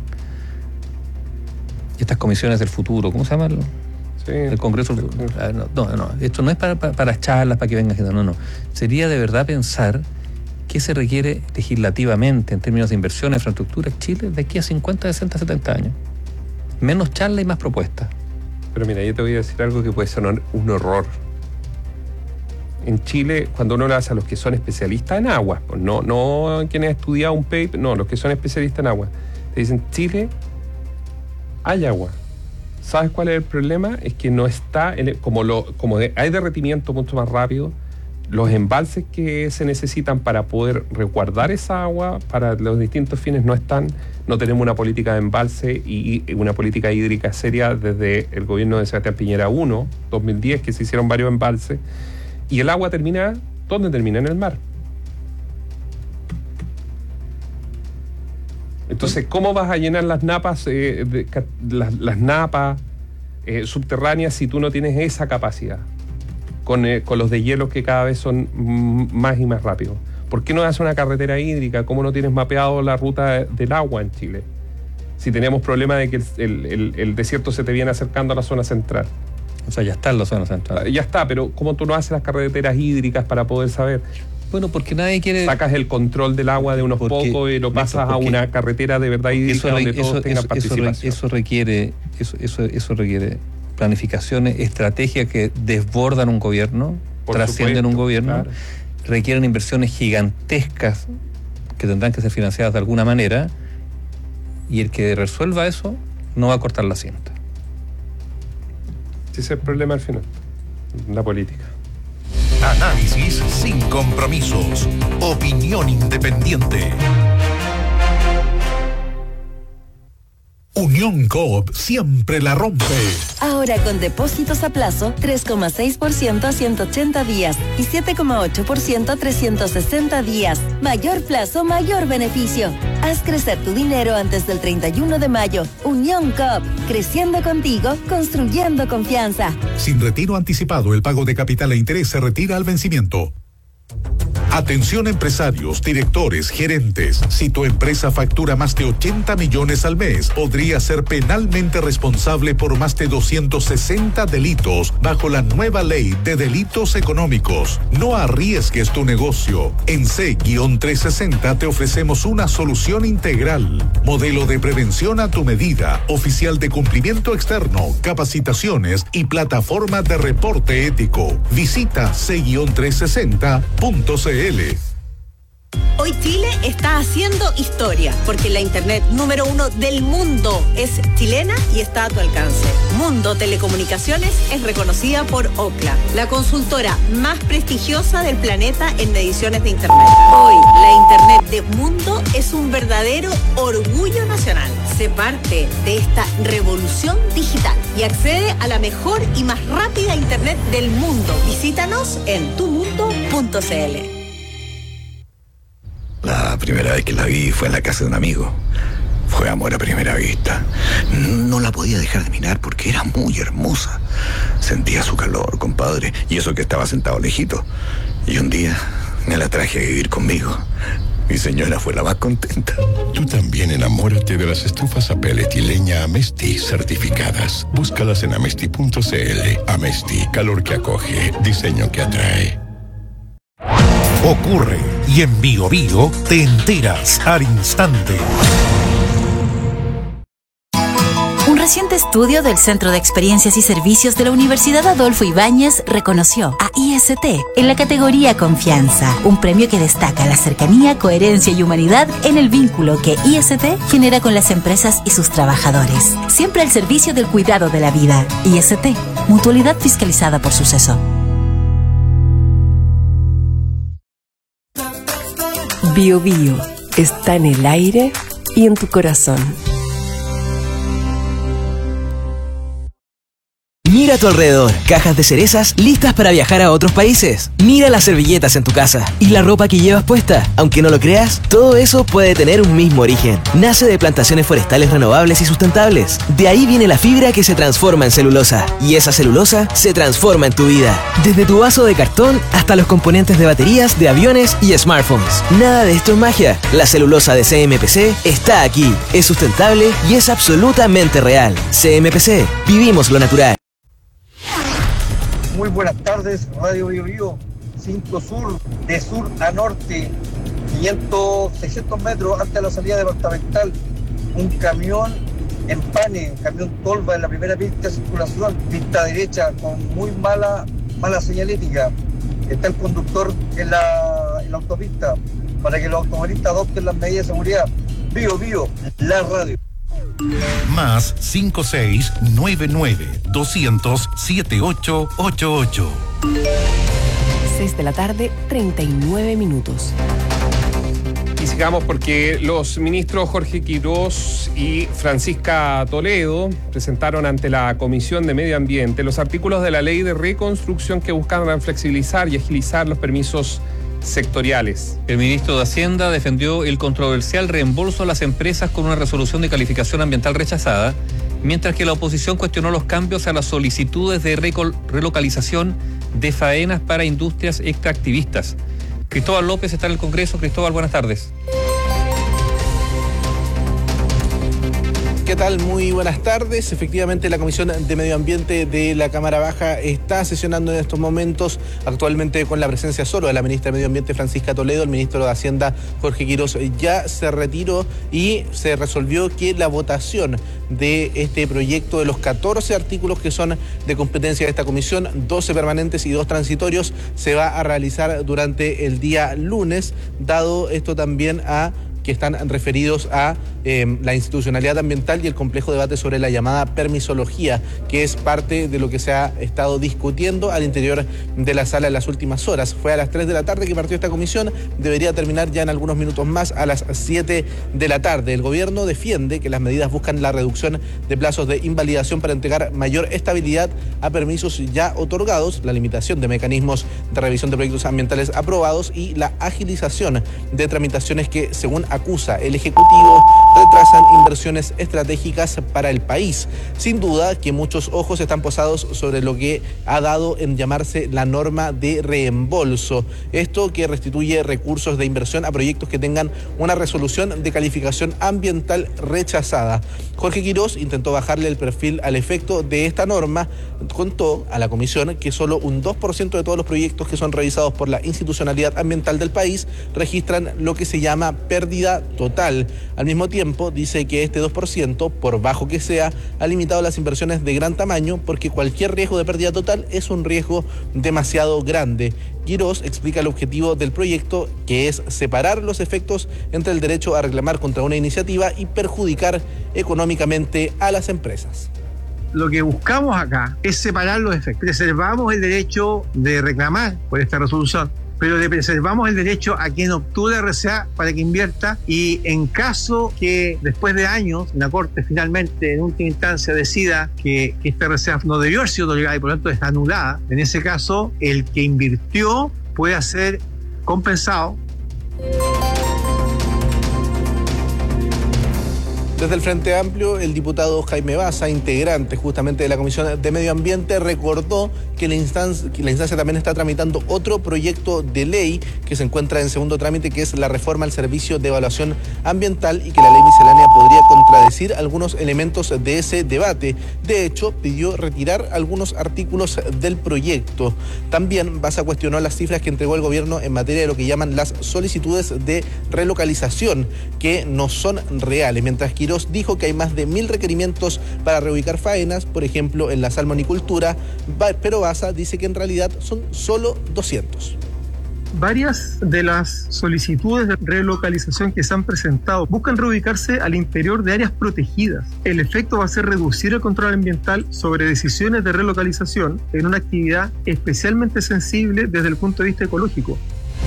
C: estas comisiones del futuro, ¿cómo se llaman?
D: Sí,
C: el Congreso. No, no, no, esto no es para, para, para charlas, para que venga gente, no, no. Sería de verdad pensar qué se requiere legislativamente en términos de inversión en infraestructura en Chile de aquí a cincuenta, sesenta, setenta años. Menos charla y más propuestas.
D: Pero mira, yo te voy a decir algo que puede sonar un horror. En Chile, cuando uno lo hace a los que son especialistas en agua, pues no, no quienes han estudiado un paper, no, los que son especialistas en agua, te dicen, Chile, hay agua. ¿Sabes cuál es el problema? Es que no está, en el, como, lo, como de, hay derretimiento mucho más rápido, los embalses que se necesitan para poder resguardar esa agua para los distintos fines no están, no tenemos una política de embalse y, y una política hídrica seria desde el gobierno de Sebastián Piñera uno, dos mil diez, que se hicieron varios embalses, y el agua termina, ¿dónde termina? En el mar. Entonces, ¿cómo vas a llenar las napas, eh, de, las, las napas eh, subterráneas si tú no tienes esa capacidad? Con, eh, con los deshielos que cada vez son mm, más y más rápidos. ¿Por qué no haces una carretera hídrica? ¿Cómo no tienes mapeado la ruta del agua en Chile? Si tenemos problema de que el, el, el, el desierto se te viene acercando a la zona central.
C: O sea, ya está en la zona central.
D: Ya está, pero ¿cómo tú no haces las carreteras hídricas para poder saber?
C: Bueno, porque nadie quiere...
D: Sacas el control del agua de unos porque, pocos y lo pasas a una carretera de verdad hídrica donde
C: eso,
D: todos tengan
C: eso,
D: participación.
C: Eso requiere, eso, eso, eso requiere planificaciones, estrategias que desbordan un gobierno, Por trascienden supuesto, un gobierno, claro. Requieren inversiones gigantescas que tendrán que ser financiadas de alguna manera, y el que resuelva eso no va a cortar la cinta.
D: Ese es el problema al final, la política.
A: Análisis sin compromisos. Opinión independiente. Unión Coop siempre la rompe.
V: Ahora con depósitos a plazo, tres coma seis por ciento a ciento ochenta días y siete coma ocho por ciento a trescientos sesenta días. Mayor plazo, mayor beneficio. Haz crecer tu dinero antes del treinta y uno de mayo. Unión Coop, creciendo contigo, construyendo confianza.
A: Sin retiro anticipado, el pago de capital e interés se retira al vencimiento. Atención empresarios, directores, gerentes. Si tu empresa factura más de ochenta millones al mes, podría ser penalmente responsable por más de doscientos sesenta delitos bajo la nueva ley de delitos económicos. No arriesgues tu negocio. En C trescientos sesenta te ofrecemos una solución integral. Modelo de prevención a tu medida, oficial de cumplimiento externo, capacitaciones y plataforma de reporte ético. Visita C trescientos sesenta punto c l.
H: Hoy Chile está haciendo historia, porque la internet número uno del mundo es chilena y está a tu alcance. Mundo Telecomunicaciones es reconocida por Ookla, la consultora más prestigiosa del planeta en mediciones de internet. Hoy, la internet de Mundo es un verdadero orgullo nacional. Sé parte de esta revolución digital y accede a la mejor y más rápida internet del mundo. Visítanos en tu mundo punto c l.
I: La primera vez que la vi fue en la casa de un amigo. Fue amor a primera vista. No la podía dejar de mirar porque era muy hermosa. Sentía su calor, compadre, y eso que estaba sentado lejito. Y un día me la traje a vivir conmigo. Mi señora fue la más contenta.
J: Tú también enamórate de las estufas a pellet y leña Amesti certificadas. Búscalas en amesti punto c l. Amesti, calor que acoge, diseño que atrae.
A: Ocurre y en Bio Bio te enteras al instante.
V: Un reciente estudio del Centro de Experiencias y Servicios de la Universidad Adolfo Ibáñez reconoció a I S T en la categoría Confianza, un premio que destaca la cercanía, coherencia y humanidad en el vínculo que I S T genera con las empresas y sus trabajadores. Siempre al servicio del cuidado de la vida. I S T, mutualidad fiscalizada por Suceso.
B: Bio Bio está en el aire y en tu corazón.
K: Mira a tu alrededor, cajas de cerezas listas para viajar a otros países. Mira las servilletas en tu casa y la ropa que llevas puesta. Aunque no lo creas, todo eso puede tener un mismo origen. Nace de plantaciones forestales renovables y sustentables. De ahí viene la fibra que se transforma en celulosa. Y esa celulosa se transforma en tu vida. Desde tu vaso de cartón hasta los componentes de baterías, de aviones y smartphones. Nada de esto es magia. La celulosa de C M P C está aquí. Es sustentable y es absolutamente real. C M P C. Vivimos lo natural.
L: Muy buenas tardes, Radio Bio Bio, cinco Sur, de sur a norte, quinientos, seiscientos metros antes de la salida departamental, un camión en pane, un camión tolva en la primera pista de circulación, pista derecha, con muy mala, mala señalética. Está el conductor en la, en la autopista, para que los automovilistas adopten las medidas de seguridad. Bio Bio, la radio.
A: Más cinco seis nueve nueve doscientos siete ocho ocho ocho.
B: seis de la tarde, treinta y nueve minutos.
D: Y sigamos porque los ministros Jorge Quirós y Francisca Toledo presentaron ante la Comisión de Medio Ambiente los artículos de la Ley de Reconstrucción que buscan flexibilizar y agilizar los permisos sectoriales.
C: El ministro de Hacienda defendió el controversial reembolso a las empresas con una resolución de calificación ambiental rechazada, mientras que la oposición cuestionó los cambios a las solicitudes de recol- relocalización de faenas para industrias extractivistas. Cristóbal López está en el Congreso. Cristóbal, buenas tardes.
M: ¿Qué tal? Muy buenas tardes. Efectivamente, la Comisión de Medio Ambiente de la Cámara Baja está sesionando en estos momentos, actualmente con la presencia solo de la ministra de Medio Ambiente, Francisca Toledo. El ministro de Hacienda, Jorge Quirós, ya se retiró y se resolvió que la votación de este proyecto, de los catorce artículos que son de competencia de esta comisión, doce permanentes y dos transitorios, se va a realizar durante el día lunes, dado esto también a que están referidos a eh, la institucionalidad ambiental y el complejo debate sobre la llamada permisología, que es parte de lo que se ha estado discutiendo al interior de la sala en las últimas horas. Fue a las tres de la tarde que partió esta comisión, debería terminar ya en algunos minutos más a las siete de la tarde. El gobierno defiende que las medidas buscan la reducción de plazos de invalidación para entregar mayor estabilidad a permisos ya otorgados, la limitación de mecanismos de revisión de proyectos ambientales aprobados y la agilización de tramitaciones que, según acusa el Ejecutivo, retrasan inversiones estratégicas para el país. Sin duda que muchos ojos están posados sobre lo que ha dado en llamarse la norma de reembolso. Esto que restituye recursos de inversión a proyectos que tengan una resolución de calificación ambiental rechazada. Jorge Quirós intentó bajarle el perfil al efecto de esta norma. Contó a la comisión que solo un dos por ciento de todos los proyectos que son revisados por la institucionalidad ambiental del país registran lo que se llama pérdida total. Al mismo tiempo, dice que este dos por ciento, por bajo que sea, ha limitado las inversiones de gran tamaño porque cualquier riesgo de pérdida total es un riesgo demasiado grande. Quirós explica el objetivo del proyecto, que es separar los efectos entre el derecho a reclamar contra una iniciativa y perjudicar económicamente a las empresas.
N: Lo que buscamos acá es separar los efectos. Preservamos el derecho de reclamar por esta resolución, pero le preservamos el derecho a quien obtuvo la R C A para que invierta, y en caso que después de años la Corte finalmente en última instancia decida que, que esta R C A no debió haber sido otorgada y por lo tanto está anulada, en ese caso el que invirtió puede ser compensado.
M: Desde el Frente Amplio, el diputado Jaime Baza, integrante justamente de la Comisión de Medio Ambiente, recordó que la instancia, que la instancia también está tramitando otro proyecto de ley que se encuentra en segundo trámite, que es la reforma al Servicio de Evaluación Ambiental, y que la ley miscelánea podría contradecir algunos elementos de ese debate. De hecho, pidió retirar algunos artículos del proyecto. También Baza cuestionó las cifras que entregó el gobierno en materia de lo que llaman las solicitudes de relocalización, que no son reales, mientras que Quirós dijo que hay más de mil requerimientos para reubicar faenas, por ejemplo en la salmonicultura, pero Baza dice que en realidad son solo doscientos.
N: Varias de las solicitudes de relocalización que se han presentado buscan reubicarse al interior de áreas protegidas. El efecto va a ser reducir el control ambiental sobre decisiones de relocalización en una actividad especialmente sensible desde el punto de vista ecológico.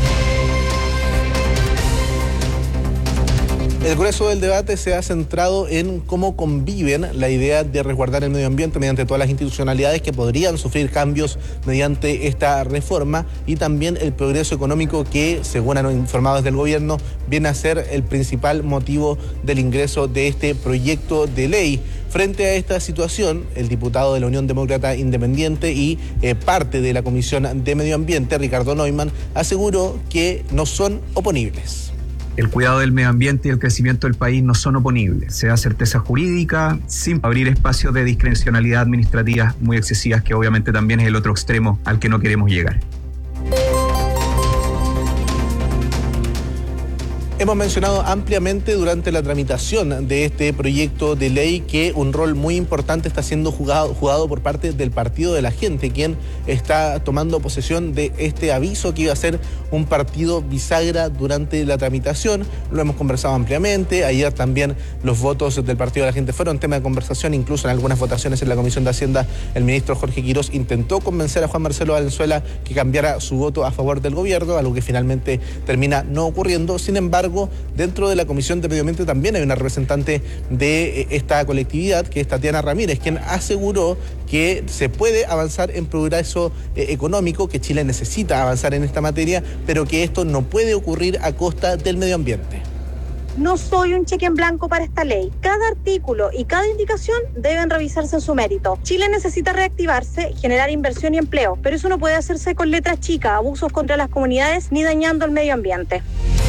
M: El grueso del debate se ha centrado en cómo conviven la idea de resguardar el medio ambiente mediante todas las institucionalidades que podrían sufrir cambios mediante esta reforma, y también el progreso económico que, según han informado desde el gobierno, viene a ser el principal motivo del ingreso de este proyecto de ley. Frente a esta situación, el diputado de la Unión Demócrata Independiente y eh, parte de la Comisión de Medio Ambiente, Ricardo Neumann, aseguró que no son oponibles.
O: El cuidado del medio ambiente y el crecimiento del país no son oponibles. Se da certeza jurídica sin abrir espacios de discrecionalidad administrativa muy excesivas, que obviamente también es el otro extremo al que no queremos llegar.
M: Hemos mencionado ampliamente durante la tramitación de este proyecto de ley que un rol muy importante está siendo jugado, jugado por parte del Partido de la Gente, quien está tomando posesión de este aviso que iba a ser un partido bisagra durante la tramitación. Lo hemos conversado ampliamente. Ayer también los votos del Partido de la Gente fueron tema de conversación, incluso en algunas votaciones en la Comisión de Hacienda el ministro Jorge Quirós intentó convencer a Juan Marcelo Valenzuela que cambiara su voto a favor del gobierno, algo que finalmente termina no ocurriendo. Sin embargo, embargo, dentro de la Comisión de Medio Ambiente también hay una representante de esta colectividad, que es Tatiana Ramírez, quien aseguró que se puede avanzar en progreso eh, económico, que Chile necesita avanzar en esta materia, pero que esto no puede ocurrir a costa del medio ambiente.
P: No soy un cheque en blanco para esta ley. Cada artículo y cada indicación deben revisarse en su mérito. Chile necesita reactivarse, generar inversión y empleo, pero eso no puede hacerse con letras chicas, abusos contra las comunidades ni dañando el medio ambiente.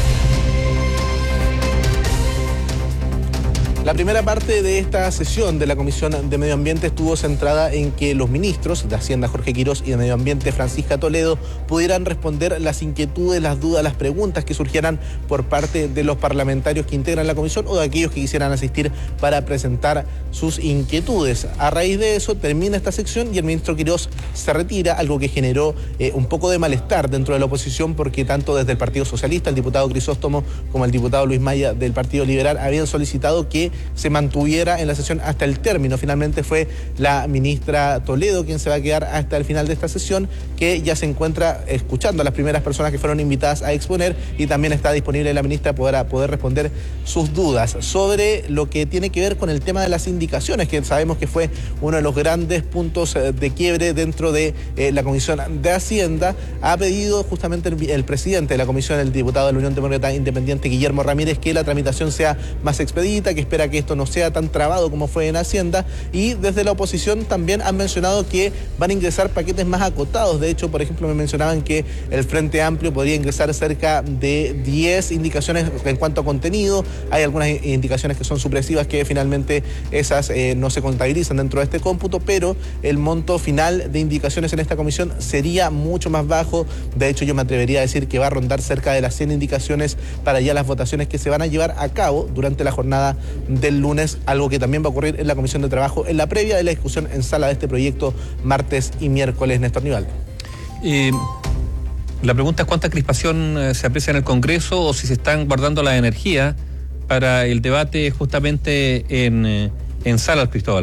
M: La primera parte de esta sesión de la Comisión de Medio Ambiente estuvo centrada en que los ministros de Hacienda, Jorge Quirós, y de Medio Ambiente, Francisca Toledo, pudieran responder las inquietudes, las dudas, las preguntas que surgieran por parte de los parlamentarios que integran la comisión o de aquellos que quisieran asistir para presentar sus inquietudes. A raíz de eso termina esta sección y el ministro Quirós se retira, algo que generó eh, un poco de malestar dentro de la oposición, porque tanto desde el Partido Socialista, el diputado Crisóstomo, como el diputado Luis Maya del Partido Liberal habían solicitado que se mantuviera en la sesión hasta el término. Finalmente fue la ministra Toledo quien se va a quedar hasta el final de esta sesión, que ya se encuentra escuchando a las primeras personas que fueron invitadas a exponer, y también está disponible la ministra para poder responder sus dudas sobre lo que tiene que ver con el tema de las indicaciones, que sabemos que fue uno de los grandes puntos de quiebre dentro de eh, la Comisión de Hacienda. Ha pedido justamente el, el presidente de la comisión, el diputado de la Unión Demócrata Independiente, Guillermo Ramírez, que la tramitación sea más expedita, que espera que esto no sea tan trabado como fue en Hacienda, y desde la oposición también han mencionado que van a ingresar paquetes más acotados. De hecho, por ejemplo, me mencionaban que el Frente Amplio podría ingresar cerca de diez indicaciones en cuanto a contenido. Hay algunas indicaciones que son supresivas, que finalmente esas eh, no se contabilizan dentro de este cómputo, pero el monto final de indicaciones en esta comisión sería mucho más bajo. De hecho, yo me atrevería a decir que va a rondar cerca de las cien indicaciones para ya las votaciones que se van a llevar a cabo durante la jornada del lunes, algo que también va a ocurrir en la Comisión de Trabajo en la previa de la discusión en sala de este proyecto martes y miércoles. Néstor Nivaldo.
C: Eh, la pregunta es cuánta crispación eh, se aprecia en el Congreso, o si se están guardando la energía para el debate justamente en, eh, en sala, Cristóbal.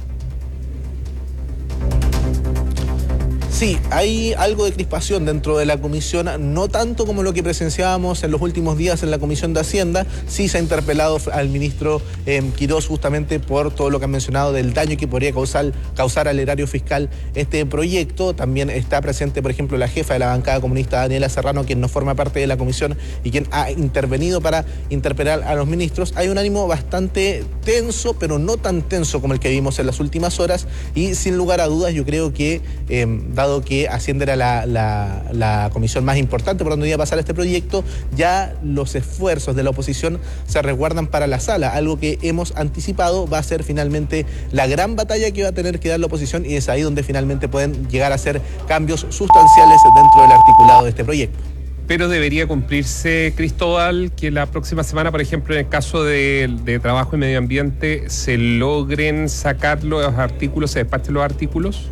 M: Sí, hay algo de crispación dentro de la comisión, no tanto como lo que presenciábamos en los últimos días en la Comisión de Hacienda. Sí se ha interpelado al ministro eh, Quirós justamente por todo lo que han mencionado del daño que podría causar, causar al erario fiscal este proyecto. También está presente, por ejemplo, la jefa de la bancada comunista, Daniela Serrano, quien no forma parte de la comisión y quien ha intervenido para interpelar a los ministros. Hay un ánimo bastante tenso, pero no tan tenso como el que vimos en las últimas horas, y sin lugar a dudas yo creo que, eh, dado que Hacienda era la, la, la comisión más importante por donde iba a pasar este proyecto, ya los esfuerzos de la oposición se resguardan para la sala. Algo que hemos anticipado va a ser finalmente la gran batalla que va a tener que dar la oposición, y es ahí donde finalmente pueden llegar a hacer cambios sustanciales dentro del articulado de este proyecto.
D: Pero debería cumplirse, Cristóbal, que la próxima semana, por ejemplo, en el caso de, de trabajo y medio ambiente, se logren sacar los artículos, se despachen los artículos.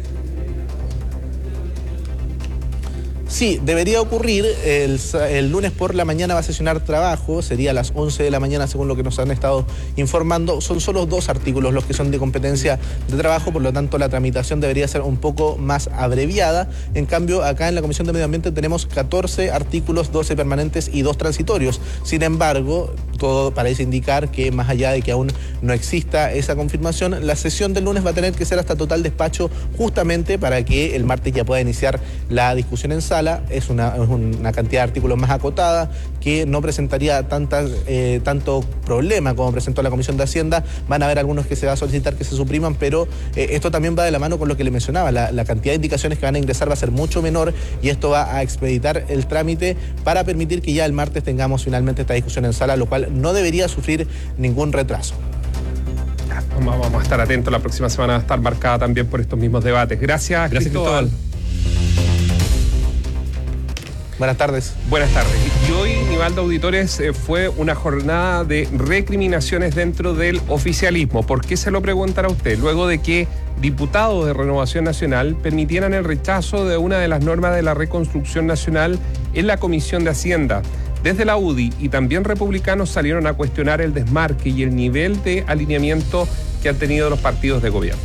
M: Sí, debería ocurrir. El, el lunes por la mañana va a sesionar trabajo, sería a las once de la mañana según lo que nos han estado informando. Son solo dos artículos los que son de competencia de trabajo, por lo tanto la tramitación debería ser un poco más abreviada. En cambio, acá en la Comisión de Medio Ambiente tenemos catorce artículos, doce permanentes y dos transitorios. Sin embargo, todo parece indicar que, más allá de que aún no exista esa confirmación, la sesión del lunes va a tener que ser hasta total despacho, justamente para que el martes ya pueda iniciar la discusión en sala. Es una, es una cantidad de artículos más acotada, que no presentaría tantas, eh, tanto problema como presentó la Comisión de Hacienda. Van a haber algunos que se va a solicitar que se supriman, pero eh, esto también va de la mano con lo que le mencionaba. La, la cantidad de indicaciones que van a ingresar va a ser mucho menor, y esto va a expeditar el trámite para permitir que ya el martes tengamos finalmente esta discusión en sala, lo cual no debería sufrir ningún retraso.
D: Vamos a estar atentos, la próxima semana va a estar marcada también por estos mismos debates. Gracias,
C: Gracias, Cristóbal.
D: Cristóbal.
M: Buenas tardes.
D: Buenas tardes. Y hoy, Nivaldo Auditores, eh, fue una jornada de recriminaciones dentro del oficialismo. ¿Por qué se lo preguntará usted? Luego de que diputados de Renovación Nacional permitieran el rechazo de una de las normas de la reconstrucción nacional en la Comisión de Hacienda. Desde la U D I y también republicanos salieron a cuestionar el desmarque y el nivel de alineamiento que han tenido los partidos de gobierno.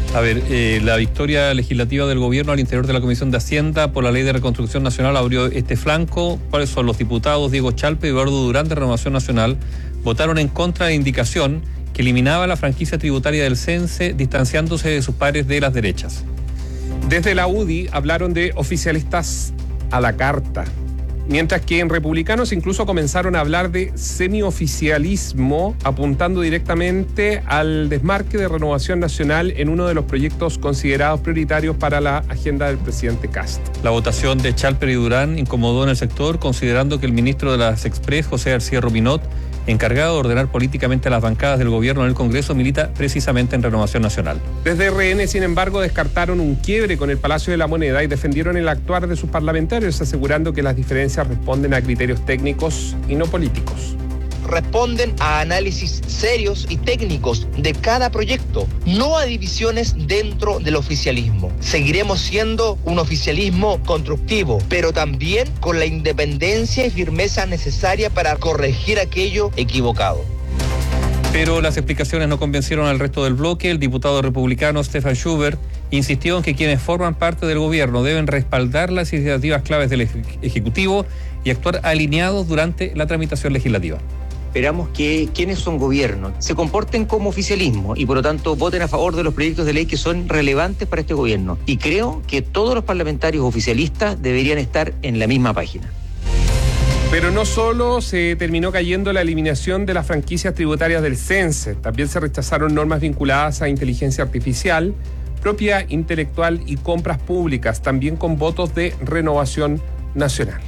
C: A ver, eh, la victoria legislativa del gobierno al interior de la Comisión de Hacienda por la Ley de Reconstrucción Nacional abrió este flanco. ¿Cuáles son? Los diputados Diego Chalpe y Eduardo Durán de Renovación Nacional votaron en contra de la indicación que eliminaba la franquicia tributaria del CENSE, distanciándose de sus pares de las derechas.
D: Desde la U D I hablaron de oficialistas a la carta, mientras que en republicanos incluso comenzaron a hablar de semioficialismo, apuntando directamente al desmarque de Renovación Nacional en uno de los proyectos considerados prioritarios para la agenda del presidente Kast.
C: La votación de Chalper y Durán incomodó en el sector, considerando que el ministro de las Express, José García Robinot, encargado de ordenar políticamente a las bancadas del gobierno en el Congreso, milita precisamente en Renovación Nacional.
D: Desde R N, sin embargo, descartaron un quiebre con el Palacio de la Moneda y defendieron el actuar de sus parlamentarios, asegurando que las diferencias responden a criterios técnicos y no políticos.
Q: Responden a análisis serios y técnicos de cada proyecto, no a divisiones dentro del oficialismo. Seguiremos siendo un oficialismo constructivo, pero también con la independencia y firmeza necesaria para corregir aquello equivocado.
C: Pero las explicaciones no convencieron al resto del bloque. El diputado republicano Stefan Schubert insistió en que quienes forman parte del gobierno deben respaldar las iniciativas claves del Ejecutivo y actuar alineados durante la tramitación legislativa.
R: Esperamos que quienes son gobierno se comporten como oficialismo y por lo tanto voten a favor de los proyectos de ley que son relevantes para este gobierno. Y creo que todos los parlamentarios oficialistas deberían estar en la misma página.
D: Pero no solo se terminó cayendo la eliminación de las franquicias tributarias del CENSE, también se rechazaron normas vinculadas a inteligencia artificial, propiedad intelectual y compras públicas, también con votos de Renovación Nacional.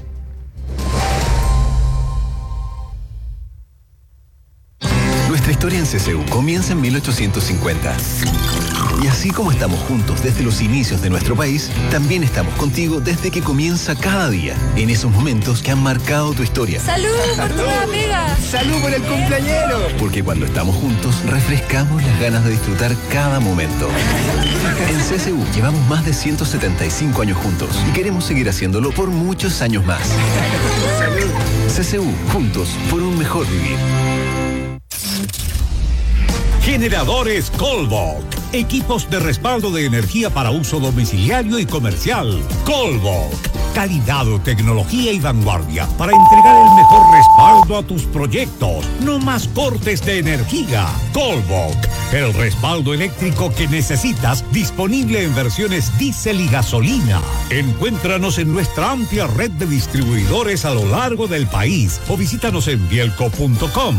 F: Nuestra historia en C C U comienza en mil ochocientos cincuenta. Y así como estamos juntos desde los inicios de nuestro país, también estamos contigo desde que comienza cada día, en esos momentos que han marcado tu historia.
G: ¡Salud por tu nueva pega!
F: ¡Salud por el cumpleañero! Porque cuando estamos juntos, refrescamos las ganas de disfrutar cada momento. En C C U llevamos más de ciento setenta y cinco años juntos y queremos seguir haciéndolo por muchos años más. ¡Salud! C C U, juntos por un mejor vivir.
S: Generadores Colbok. Equipos de respaldo de energía para uso domiciliario y comercial. Colbok. Calidad, tecnología y vanguardia para entregar el mejor respaldo a tus proyectos. No más cortes de energía. Colbok. El respaldo eléctrico que necesitas, disponible en versiones diésel y gasolina. Encuéntranos en nuestra amplia red de distribuidores a lo largo del país o visítanos en bielco punto com.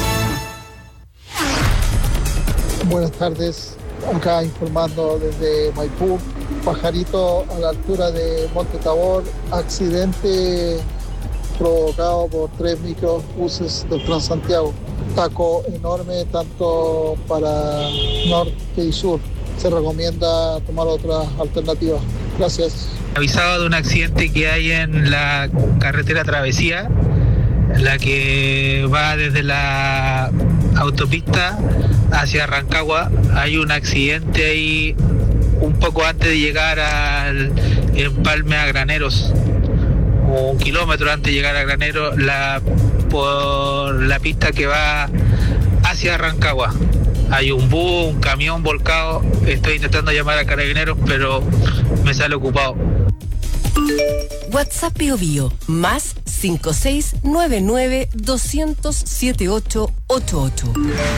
T: Buenas tardes, acá informando desde Maipú, Pajarito a la altura de Monte Tabor, accidente provocado por tres microbuses del Transantiago, taco enorme tanto para norte y sur, se recomienda tomar otras alternativas. Gracias.
U: Avisado de un accidente que hay en la carretera Travesía, la que va desde la autopista hacia Rancagua. Hay un accidente ahí un poco antes de llegar al empalme a Graneros, un kilómetro antes de llegar a Graneros, la, por la pista que va hacia Rancagua. Hay un bus, un camión volcado. Estoy intentando llamar a Carabineros, pero me sale ocupado.
B: WhatsApp Bio Bio, más cinco seis nueve nueve dos cero cero siete ocho ocho ocho.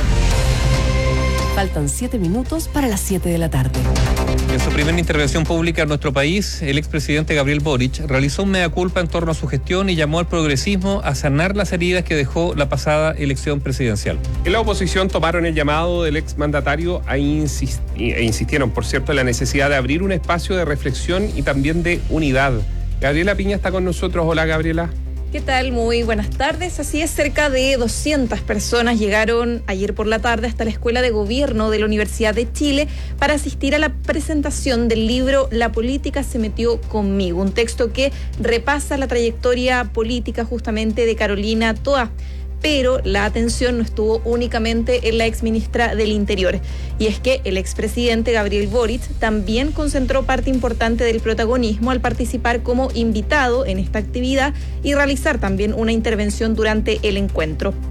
B: Faltan siete minutos para las siete de la tarde.
C: En su primera intervención pública en nuestro país, el expresidente Gabriel Boric realizó un mea culpa en torno a su gestión y llamó al progresismo a sanar las heridas que dejó la pasada elección presidencial.
D: En la oposición tomaron el llamado del exmandatario a insistir, e insistieron, por cierto, en la necesidad de abrir un espacio de reflexión y también de unidad. Gabriela Piña está con nosotros. Hola, Gabriela.
Z: ¿Qué tal? Muy buenas tardes. Así es, cerca de doscientas personas llegaron ayer por la tarde hasta la Escuela de Gobierno de la Universidad de Chile para asistir a la presentación del libro La política se metió conmigo, un texto que repasa la trayectoria política justamente de Carolina Toá. Pero la atención no estuvo únicamente en la exministra del Interior. Y es que el expresidente Gabriel Boric también concentró parte importante del protagonismo al participar como invitado en esta actividad y realizar también una intervención durante el encuentro.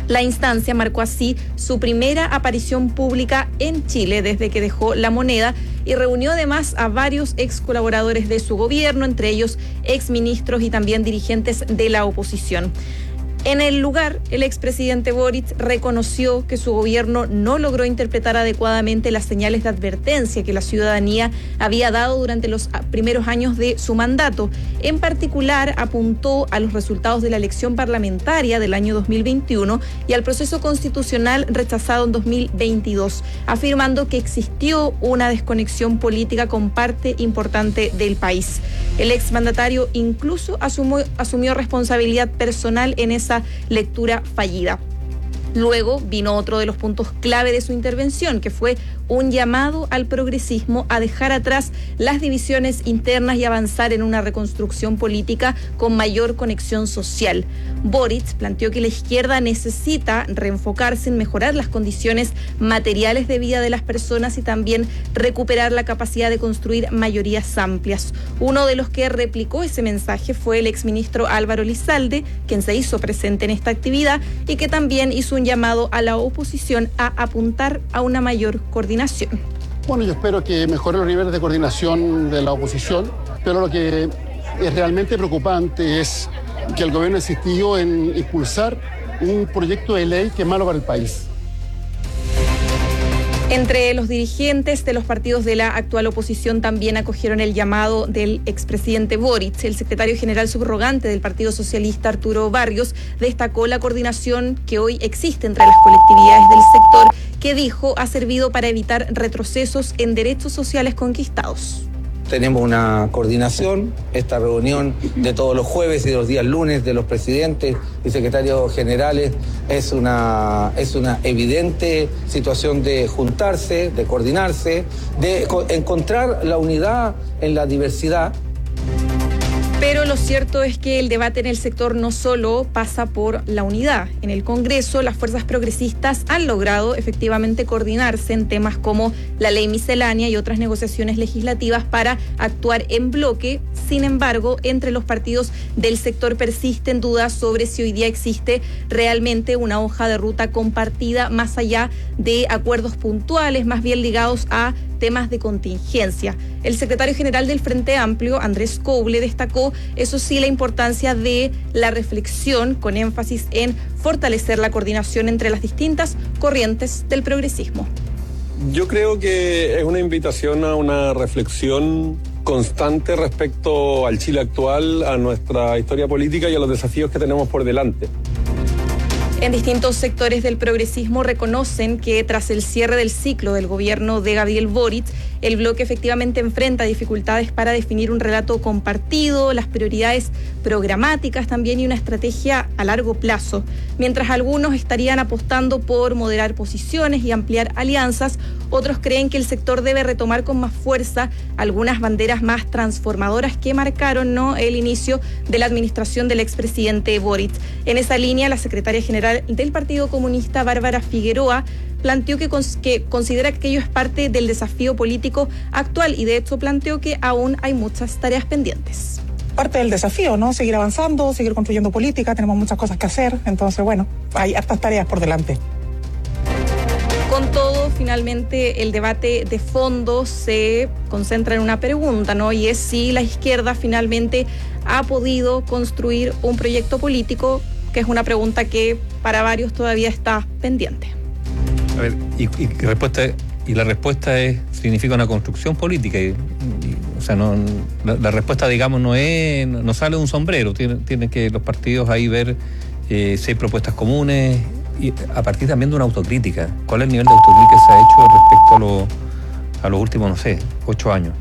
Z: La instancia marcó así su primera aparición pública en Chile desde que dejó La Moneda y reunió además a varios ex colaboradores de su gobierno, entre ellos ex ministros y también dirigentes de la oposición. En el lugar, el expresidente Boric reconoció que su gobierno no logró interpretar adecuadamente las señales de advertencia que la ciudadanía había dado durante los primeros años de su mandato. En particular, apuntó a los resultados de la elección parlamentaria del año dos mil veintiuno y al proceso constitucional rechazado en dos mil veintidós, afirmando que existió una desconexión política con parte importante del país. El exmandatario incluso asumió, asumió responsabilidad personal en esa lectura fallida. Luego vino otro de los puntos clave de su intervención, que fue un llamado al progresismo a dejar atrás las divisiones internas y avanzar en una reconstrucción política con mayor conexión social. Boric planteó que la izquierda necesita reenfocarse en mejorar las condiciones materiales de vida de las personas y también recuperar la capacidad de construir mayorías amplias. Uno de los que replicó ese mensaje fue el exministro Álvaro Elizalde, quien se hizo presente en esta actividad y que también hizo un llamado a la oposición a apuntar a una mayor coordinación.
E: Bueno, yo espero que mejore los niveles de coordinación de la oposición, pero lo que es realmente preocupante es que el gobierno insistió en impulsar un proyecto de ley que es malo para el país.
Z: Entre los dirigentes de los partidos de la actual oposición también acogieron el llamado del expresidente Boric. El secretario general subrogante del Partido Socialista, Arturo Barrios, destacó la coordinación que hoy existe entre las colectividades del sector, que dijo ha servido para evitar retrocesos en derechos sociales conquistados.
H: Tenemos una coordinación, esta reunión de todos los jueves y de los días lunes de los presidentes y secretarios generales es una, es una evidente situación de juntarse, de coordinarse, de encontrar la unidad en la diversidad.
Z: Pero lo cierto es que el debate en el sector no solo pasa por la unidad. En el Congreso, las fuerzas progresistas han logrado efectivamente coordinarse en temas como la ley miscelánea y otras negociaciones legislativas para actuar en bloque. Sin embargo, entre los partidos del sector persisten dudas sobre si hoy día existe realmente una hoja de ruta compartida más allá de acuerdos puntuales, más bien ligados a temas de contingencia. El secretario general del Frente Amplio, Andrés Couble, destacó, eso sí, la importancia de la reflexión con énfasis en fortalecer la coordinación entre las distintas corrientes del progresismo.
I: Yo creo que es una invitación a una reflexión constante respecto al Chile actual, a nuestra historia política y a los desafíos que tenemos por delante.
Z: En distintos sectores del progresismo reconocen que tras el cierre del ciclo del gobierno de Gabriel Boric, el bloque efectivamente enfrenta dificultades para definir un relato compartido, las prioridades programáticas también y una estrategia a largo plazo. Mientras algunos estarían apostando por moderar posiciones y ampliar alianzas, otros creen que el sector debe retomar con más fuerza algunas banderas más transformadoras que marcaron, ¿no?, el inicio de la administración del expresidente Boric. En esa línea, la secretaria general del Partido Comunista, Bárbara Figueroa, planteó que, cons- que considera que aquello es parte del desafío político actual y de hecho planteó que aún hay muchas tareas pendientes.
W: Parte del desafío, ¿no? Seguir avanzando, seguir construyendo política, tenemos muchas cosas que hacer, entonces bueno, hay hartas tareas por delante.
Z: Con todo, finalmente el debate de fondo se concentra en una pregunta, ¿no? Y es si la izquierda finalmente ha podido construir un proyecto político, que es una pregunta que para varios todavía está pendiente.
C: A ver, y, y, respuesta, y la respuesta es, significa una construcción política. Y, y, o sea, no, la, la respuesta, digamos, no es, no sale de un sombrero. Tienen, tienen que los partidos ahí ver eh, si hay propuestas comunes y a partir también de una autocrítica. ¿Cuál es el nivel de autocrítica que se ha hecho respecto a, lo, a los últimos, no sé, ocho años?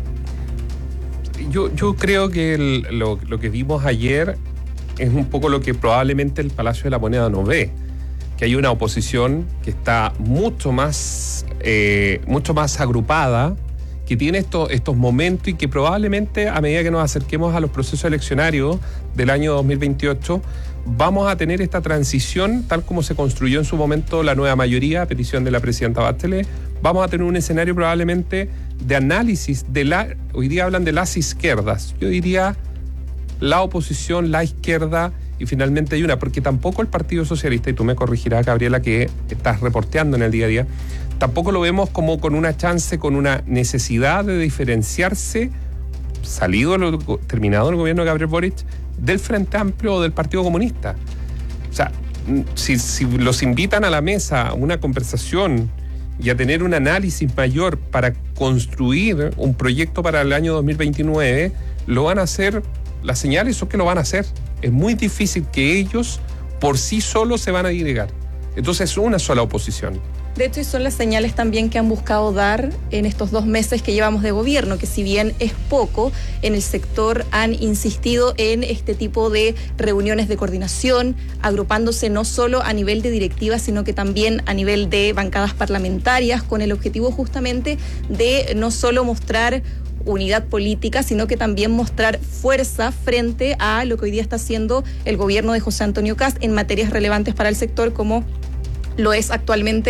D: Yo, yo creo que el, lo, lo que vimos ayer es un poco lo que probablemente el Palacio de la Moneda no ve, que hay una oposición que está mucho más, eh, mucho más agrupada, que tiene estos, estos momentos y que probablemente a medida que nos acerquemos a los procesos eleccionarios del año dos mil veintiocho, vamos a tener esta transición tal como se construyó en su momento la nueva mayoría a petición de la presidenta Bachelet. Vamos a tener un escenario probablemente de análisis de la, hoy día hablan de las izquierdas, yo diría la oposición, la izquierda y finalmente hay una, porque tampoco el Partido Socialista, y tú me corregirás, Gabriela, que estás reporteando en el día a día, tampoco lo vemos como con una chance, con una necesidad de diferenciarse, salido, el, terminado el gobierno de Gabriel Boric, del Frente Amplio o del Partido Comunista. O sea, si, si los invitan a la mesa a una conversación y a tener un análisis mayor para construir un proyecto para el año dos mil veintinueve, lo van a hacer, las señales son que lo van a hacer. Es muy difícil que ellos por sí solos se van a disgregar. Entonces es una sola oposición.
Z: De hecho, son las señales también que han buscado dar en estos dos meses que llevamos de gobierno, que si bien es poco, en el sector han insistido en este tipo de reuniones de coordinación, agrupándose no solo a nivel de directiva, sino que también a nivel de bancadas parlamentarias, con el objetivo justamente de no solo mostrar unidad política, sino que también mostrar fuerza frente a lo que hoy día está haciendo el gobierno de José Antonio Kast en materias relevantes para el sector, como lo es actualmente